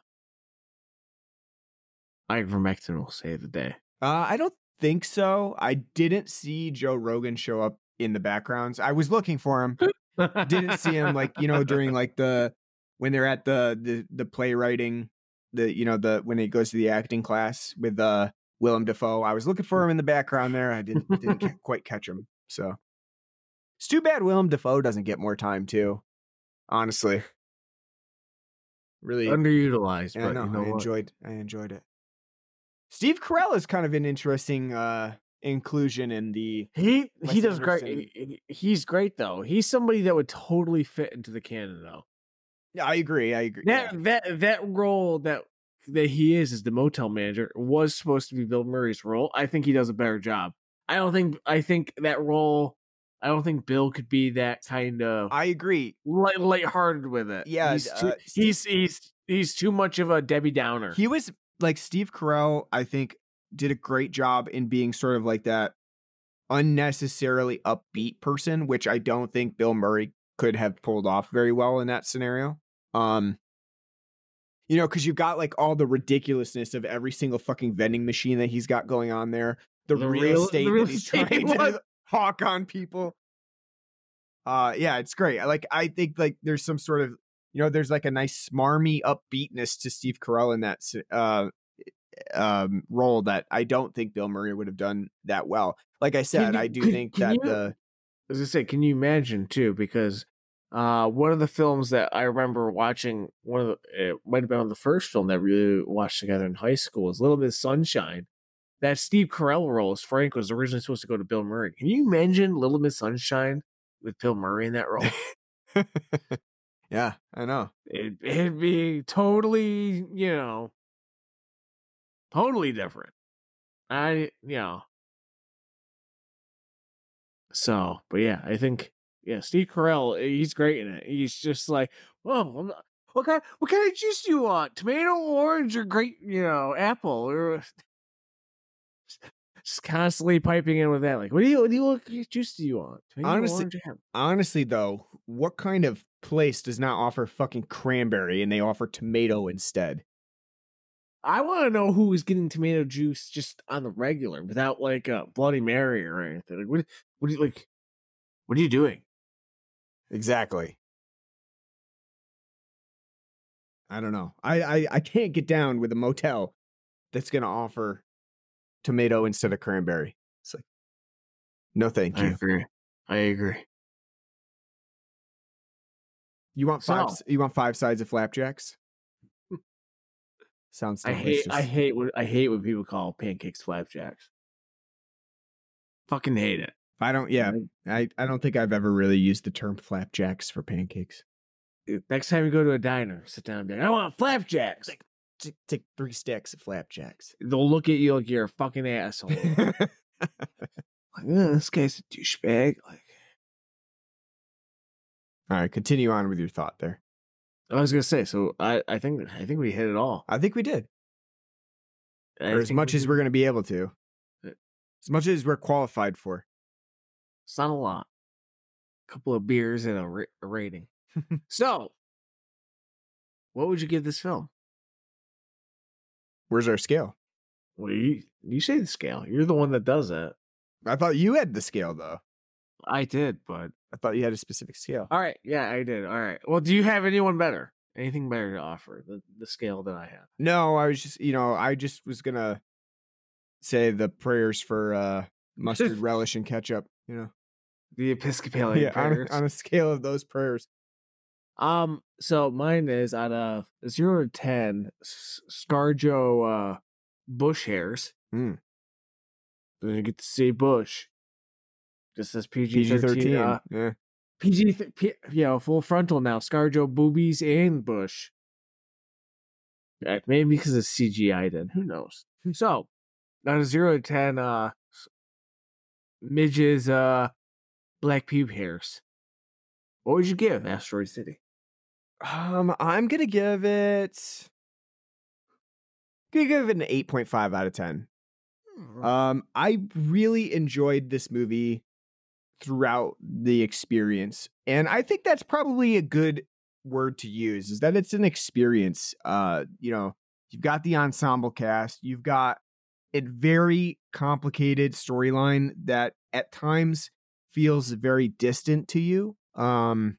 ivermectin will save the day? Uh, I don't think so. I didn't see Joe Rogan show up in the backgrounds. I was looking for him. Didn't see him like you know during like the when they're at the the the playwriting the you know the when he goes to the acting class with uh Willem Dafoe. I was looking for him in the background there. I didn't didn't ca- quite catch him. So it's too bad Willem Dafoe doesn't get more time too. Honestly, really, Underutilized, yeah, I but know. you know I what? enjoyed I enjoyed it. Steve Carell is kind of an interesting uh inclusion in the He Wes he does great. Anderson. he- he- He's great though. He's somebody that would totally fit into the canon though. Yeah, I agree. I agree. That yeah. that that role that that he is as the motel manager was supposed to be Bill Murray's role. I think he does a better job. I don't think I think that role. I don't think Bill could be that kind of I agree. light lighthearted with it. Yeah, he's too, uh, he's he's he's too much of a Debbie Downer. He was like Steve Carell, I think, did a great job in being sort of like that unnecessarily upbeat person, which I don't think Bill Murray could have pulled off very well in that scenario. Um, you know, because you've got like all the ridiculousness of every single fucking vending machine that he's got going on there, the, The real, real- estate the real that he's estate trying one. to hawk on people. Uh, yeah, it's great. I like. I think like there's some sort of you know, there's like a nice smarmy upbeatness to Steve Carell in that s- uh um role that I don't think Bill Murray would have done that well. Like I said, you- I do could- think can that you- the As I say, can you imagine too? Because uh, one of the films that I remember watching, one of the, it might have been the first film that we really watched together in high school, is Little Miss Sunshine. That Steve Carell role as Frank was originally supposed to go to Bill Murray. Can you imagine Little Miss Sunshine with Bill Murray in that role? yeah, I know. It, it'd be totally, you know, totally different. I, you know. So, but yeah, I think, yeah, Steve Carell, he's great in it. He's just like, oh, I'm not, what kind, what kind of juice do you want? Tomato, orange, or grape, you know, apple, or just constantly piping in with that. Like, what do you, what do you, what kind of juice do you want? Tomato, Honestly- orange, or apple? Honestly, though, what kind of place does not offer fucking cranberry and they offer tomato instead? I want to know who is getting tomato juice just on the regular without like a Bloody Mary or anything. Like, what, what do you like? What are you doing? Exactly. I don't know. I, I, I can't get down with a motel that's going to offer tomato instead of cranberry. It's like, no, thank I you. agree. I agree. You want five? So- You want five sides of flapjacks? Sounds I delicious. hate. I hate. What I hate what people call pancakes flapjacks. Fucking hate it. I don't. Yeah, I, I don't think I've ever really used the term flapjacks for pancakes. Next time you go to a diner, sit down and be like, I want flapjacks. Like, Take, take three stacks of flapjacks. they'll look at you like you're a fucking asshole. Like, oh, this guy's a douchebag. Like, All right, continue on with your thought there. I was gonna say. So I, I think, I think we hit it all. I think we did, I or as think much we as did. we're going to be able to, Yeah. as much as we're qualified for. It's not a lot. A couple of beers and a, ra- a rating. So, what would you give this film? Where's our scale? Well, you, you say the scale. You're the one that does that. I thought you had the scale though. I did, but I thought you had a specific scale. all right. Yeah, I did. All right. Well, do you have anyone better? Anything better to offer? The the scale that I have. No, I was just, you know, I just was gonna say the prayers for uh mustard, relish, and ketchup. You know, The Episcopalian yeah, on prayers. a, on a scale of those prayers. Um, so mine is out of zero to ten S- ScarJo uh, Bush hairs. Mm. Then you get to see Bush. Just says P G P G thirteen. thirteen. Uh, Yeah. P G, th- P- you know, full frontal now. ScarJo boobies and Bush. Yeah, maybe because it's C G I. Then who knows? So, out of zero to ten, uh, Midge's uh, black pube hairs. What would you give Asteroid City? Um, I'm gonna give it. Gonna give it an eight point five out of ten. Um, I really enjoyed this movie throughout the experience, and I think that's probably a good word to use. Is that it's an experience. Uh, you know, you've got the ensemble cast, you've got a very complicated storyline that at times feels very distant to you. Um,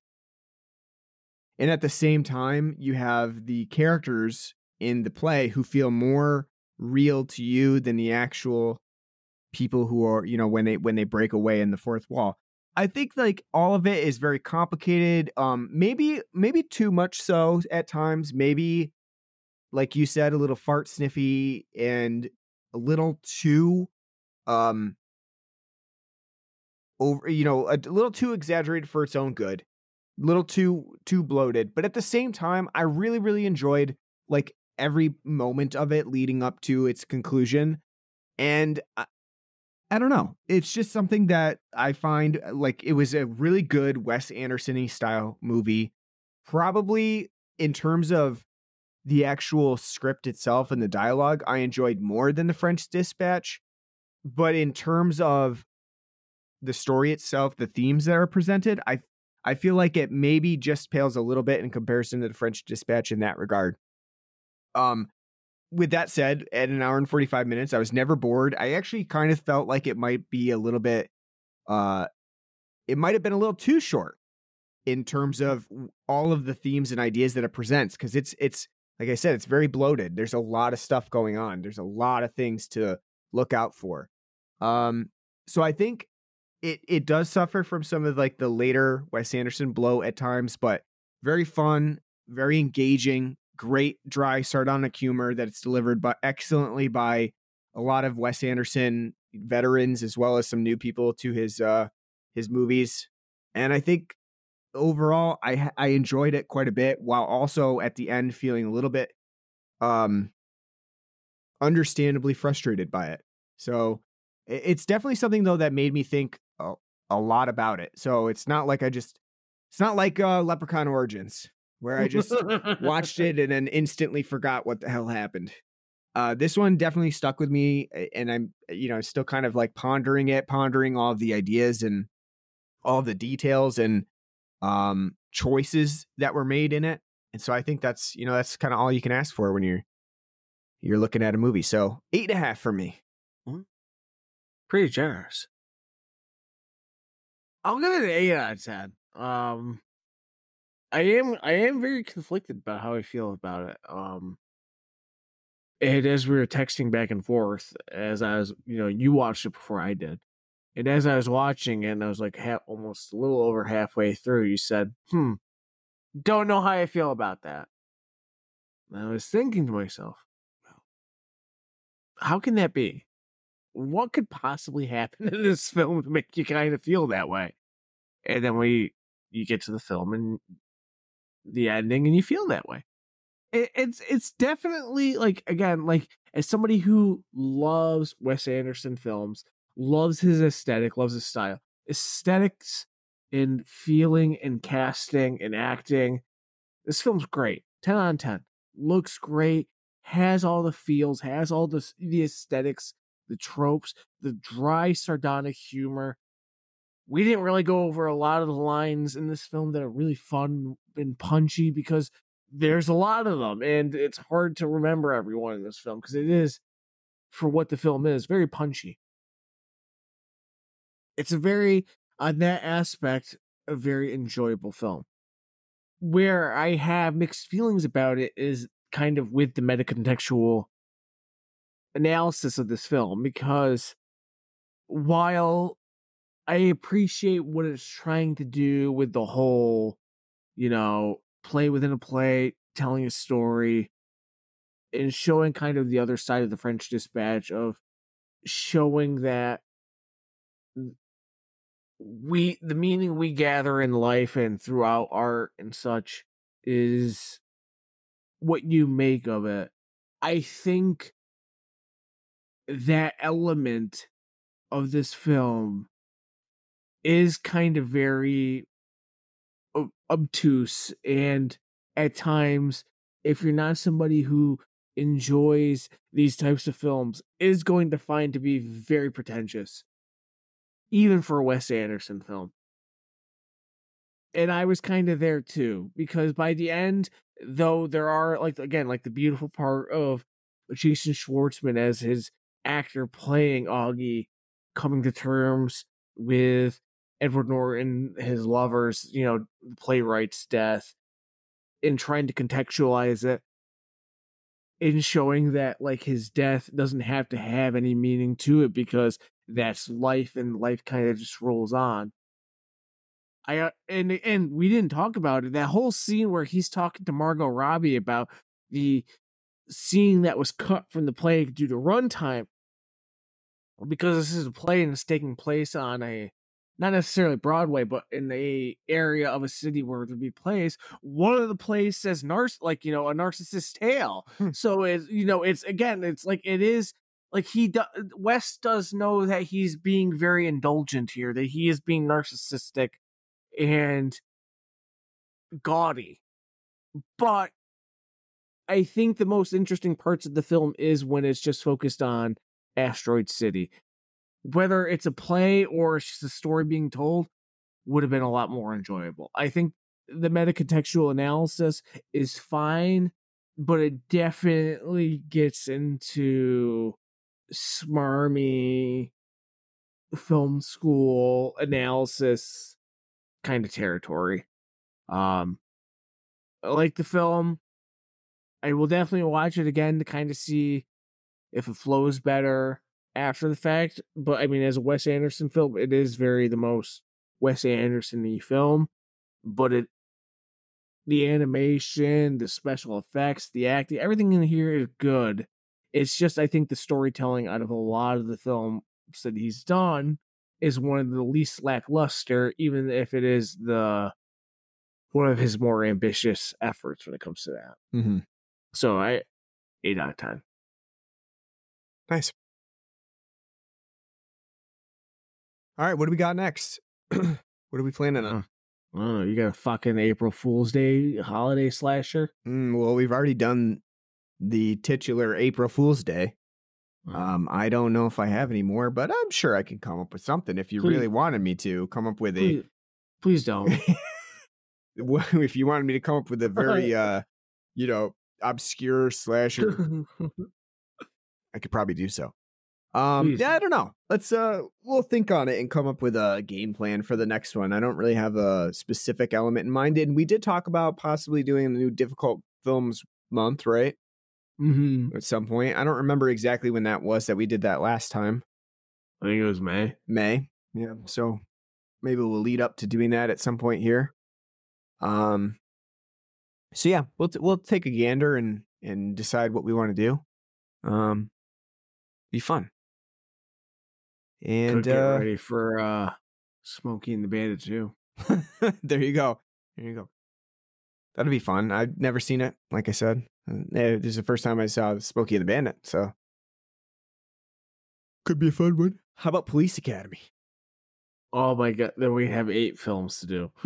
and at the same time, you have the characters in the play who feel more real to you than the actual people who are, you know, when they when they break away in the fourth wall. I think like all of it is very complicated. Um, maybe maybe too much so at times. Maybe, like you said, a little fart sniffy and a little too um over, you know, a little too exaggerated for its own good. A little too too bloated. But at the same time, I really really enjoyed like every moment of it leading up to its conclusion. And I, I don't know. It's just something that I find like it was a really good Wes Anderson-y style movie. Probably in terms of the actual script itself and the dialogue, I enjoyed more than The French Dispatch. But in terms of the story itself, the themes that are presented, I I feel like it maybe just pales a little bit in comparison to The French Dispatch in that regard. Um, with that said, at an hour and forty-five minutes, I was never bored. I actually kind of felt like it might be a little bit, uh, it might have been a little too short in terms of all of the themes and ideas that it presents. Cause it's, it's, like I said, it's very bloated. There's a lot of stuff going on. There's a lot of things to look out for. Um, so I think it, it does suffer from some of like the later Wes Anderson blow at times, but very fun, very engaging. Great dry sardonic humor that it's delivered by excellently by a lot of Wes Anderson veterans as well as some new people to his uh his movies. And I think overall I I enjoyed it quite a bit, while also at the end feeling a little bit um understandably frustrated by it. So it's definitely something though that made me think a, a lot about it. So it's not like I just it's not like uh Leprechaun Origins, where I just watched it and then instantly forgot what the hell happened. Uh, this one definitely stuck with me, and I'm, you know, still kind of like pondering it, pondering all of the ideas and all the details and um, choices that were made in it. And so I think that's, you know, that's kind of all you can ask for when you're you're looking at a movie. So eight and a half for me. Pretty generous. I'll give it an eight out of ten. Um, I am I am very conflicted about how I feel about it. Um, and as we were texting back and forth, as I was, you know, you watched it before I did, and as I was watching it, and I was like half, almost a little over halfway through, you said, "Hmm, don't know how I feel about that." And I was thinking to myself, how can that be? What could possibly happen in this film to make you kind of feel that way? And then we, you get to the film and the ending, and you feel that way. It, it's it's definitely like, again, like as somebody who loves Wes Anderson films, loves his aesthetic, loves his style, aesthetics and feeling and casting and acting. This film's great, ten on ten. Looks great, has all the feels, has all the the aesthetics, the tropes, the dry sardonic humor. We didn't really go over a lot of the lines in this film that are really fun and punchy because there's a lot of them, and it's hard to remember everyone in this film because it is, for what the film is, very punchy. It's a very, on that aspect, a very enjoyable film. Where I have mixed feelings about it is kind of with the metacontextual analysis of this film, because while I appreciate what it's trying to do with the whole, you know, play within a play, telling a story, and showing kind of the other side of the French Dispatch of showing that we, the meaning we gather in life and throughout art and such is what you make of it. I think that element of this film is kind of very ob- obtuse, and at times, if you're not somebody who enjoys these types of films, is going to find to be very pretentious, even for a Wes Anderson film. And I was kind of there too, because by the end, though, there are, like, again, like the beautiful part of Jason Schwartzman as his actor playing Augie, coming to terms with Edward Norton, his lover's, you know, the playwright's death, and trying to contextualize it, in showing that, like, his death doesn't have to have any meaning to it because that's life, and life kind of just rolls on. I uh, and and we didn't talk about it. That whole scene where he's talking to Margot Robbie about the scene that was cut from the play due to runtime, because this is a play and it's taking place on a, not necessarily Broadway, but in a area of a city where there'd be plays. One of the plays says narc, like, you know, a narcissist's tale. So it's, you know, it's, again, it's like, it is like he do, Wes does know that he's being very indulgent here, that he is being narcissistic and gaudy. But I think the most interesting parts of the film is when it's just focused on Asteroid City. Whether it's a play or it's just a story being told, would have been a lot more enjoyable. I think the metacontextual analysis is fine, but it definitely gets into smarmy film school analysis kind of territory. Um, I like the film. I will definitely watch it again to kind of see if it flows better after the fact. But I mean, as a Wes Anderson film, it is very the most Wes Anderson-y film. But it, the animation, the special effects, the acting, everything in here is good. It's just, I think the storytelling out of a lot of the films that he's done is one of the least lackluster, even if it is the one of his more ambitious efforts when it comes to that. Mm-hmm. So I, eight out of ten. Nice. All right, what do we got next? What are we planning on? I don't know. You got a fucking April Fool's Day holiday slasher? Mm, well, we've already done the titular April Fool's Day. Um, I don't know if I have any more, but I'm sure I can come up with something if you Please. really wanted me to come up with Please, please don't. a. If you wanted me to come up with a very, uh, you know, obscure slasher, I could probably do so. Um, Please. yeah, I don't know. Let's uh, we'll think on it and come up with a game plan for the next one. I don't really have a specific element in mind, and we did talk about possibly doing a new difficult films month, right? Mm-hmm. At some point, I don't remember exactly when that was that we did that last time. I think it was May. May, yeah. So maybe we'll lead up to doing that at some point here. Um. So yeah, we'll t- we'll take a gander and and decide what we want to do. Um, be fun. And Could get uh, ready for uh, Smokey and the Bandit too. there you go. There you go. That'll be fun. I've never seen it. Like I said, Uh, this is the first time I saw Smokey and the Bandit. So could be a fun one. How about Police Academy? Oh my god! Then we have eight films to do.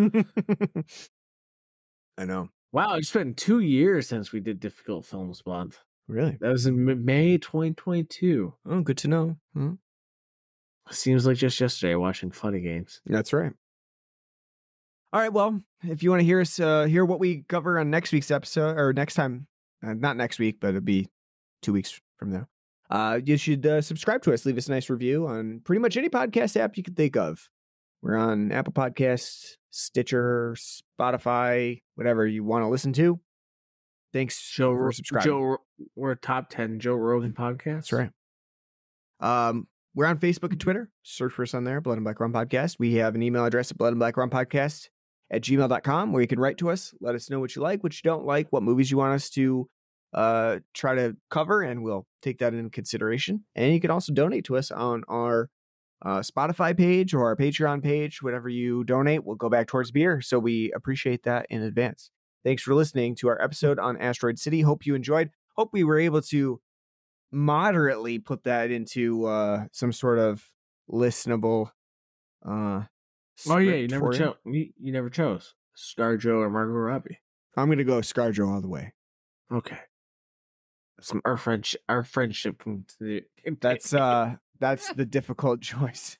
I know. Wow, it's been two years since we did Difficult Films Month. Really? That was in M- May twenty twenty-two. Oh, good to know. Hmm. Seems like just yesterday watching Funny Games. That's right. All right. Well, if you want to hear us, uh, hear what we cover on next week's episode or next time, uh, not next week, but it'll be two weeks from now. Uh, you should uh, subscribe to us. Leave us a nice review on pretty much any podcast app you can think of. We're on Apple Podcasts, Stitcher, Spotify, whatever you want to listen to. Thanks Joe, for Ro- subscribing. Joe, we're a top ten Joe Rogan podcast. That's right. Um, we're on Facebook and Twitter. Search for us on there, Blood and Black Rum Podcast. We have an email address at blood and black rum podcast at gmail dot com where you can write to us. Let us know what you like, what you don't like, what movies you want us to uh, try to cover, and we'll take that into consideration. And you can also donate to us on our uh, Spotify page or our Patreon page. Whatever you donate will go back towards beer. So we appreciate that in advance. Thanks for listening to our episode on Asteroid City. Hope you enjoyed. Hope we were able to moderately put that into uh, some sort of listenable. Uh, Oh yeah, you script never for chose. You, you never chose ScarJo or Margot Robbie. I'm gonna go ScarJo all the way. Okay. Some our French our friendship can. That's uh, that's the difficult choice.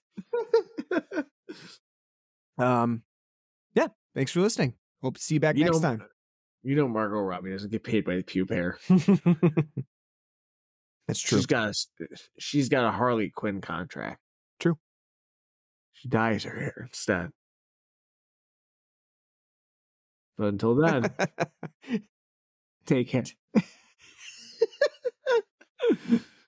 um, yeah. Thanks for listening. Hope to see you back You next know- time. You know Margot Robbie doesn't get paid by the pube hair. That's true. She's got a s- she's got a Harley Quinn contract. True. She dyes her hair instead. But until then, take care.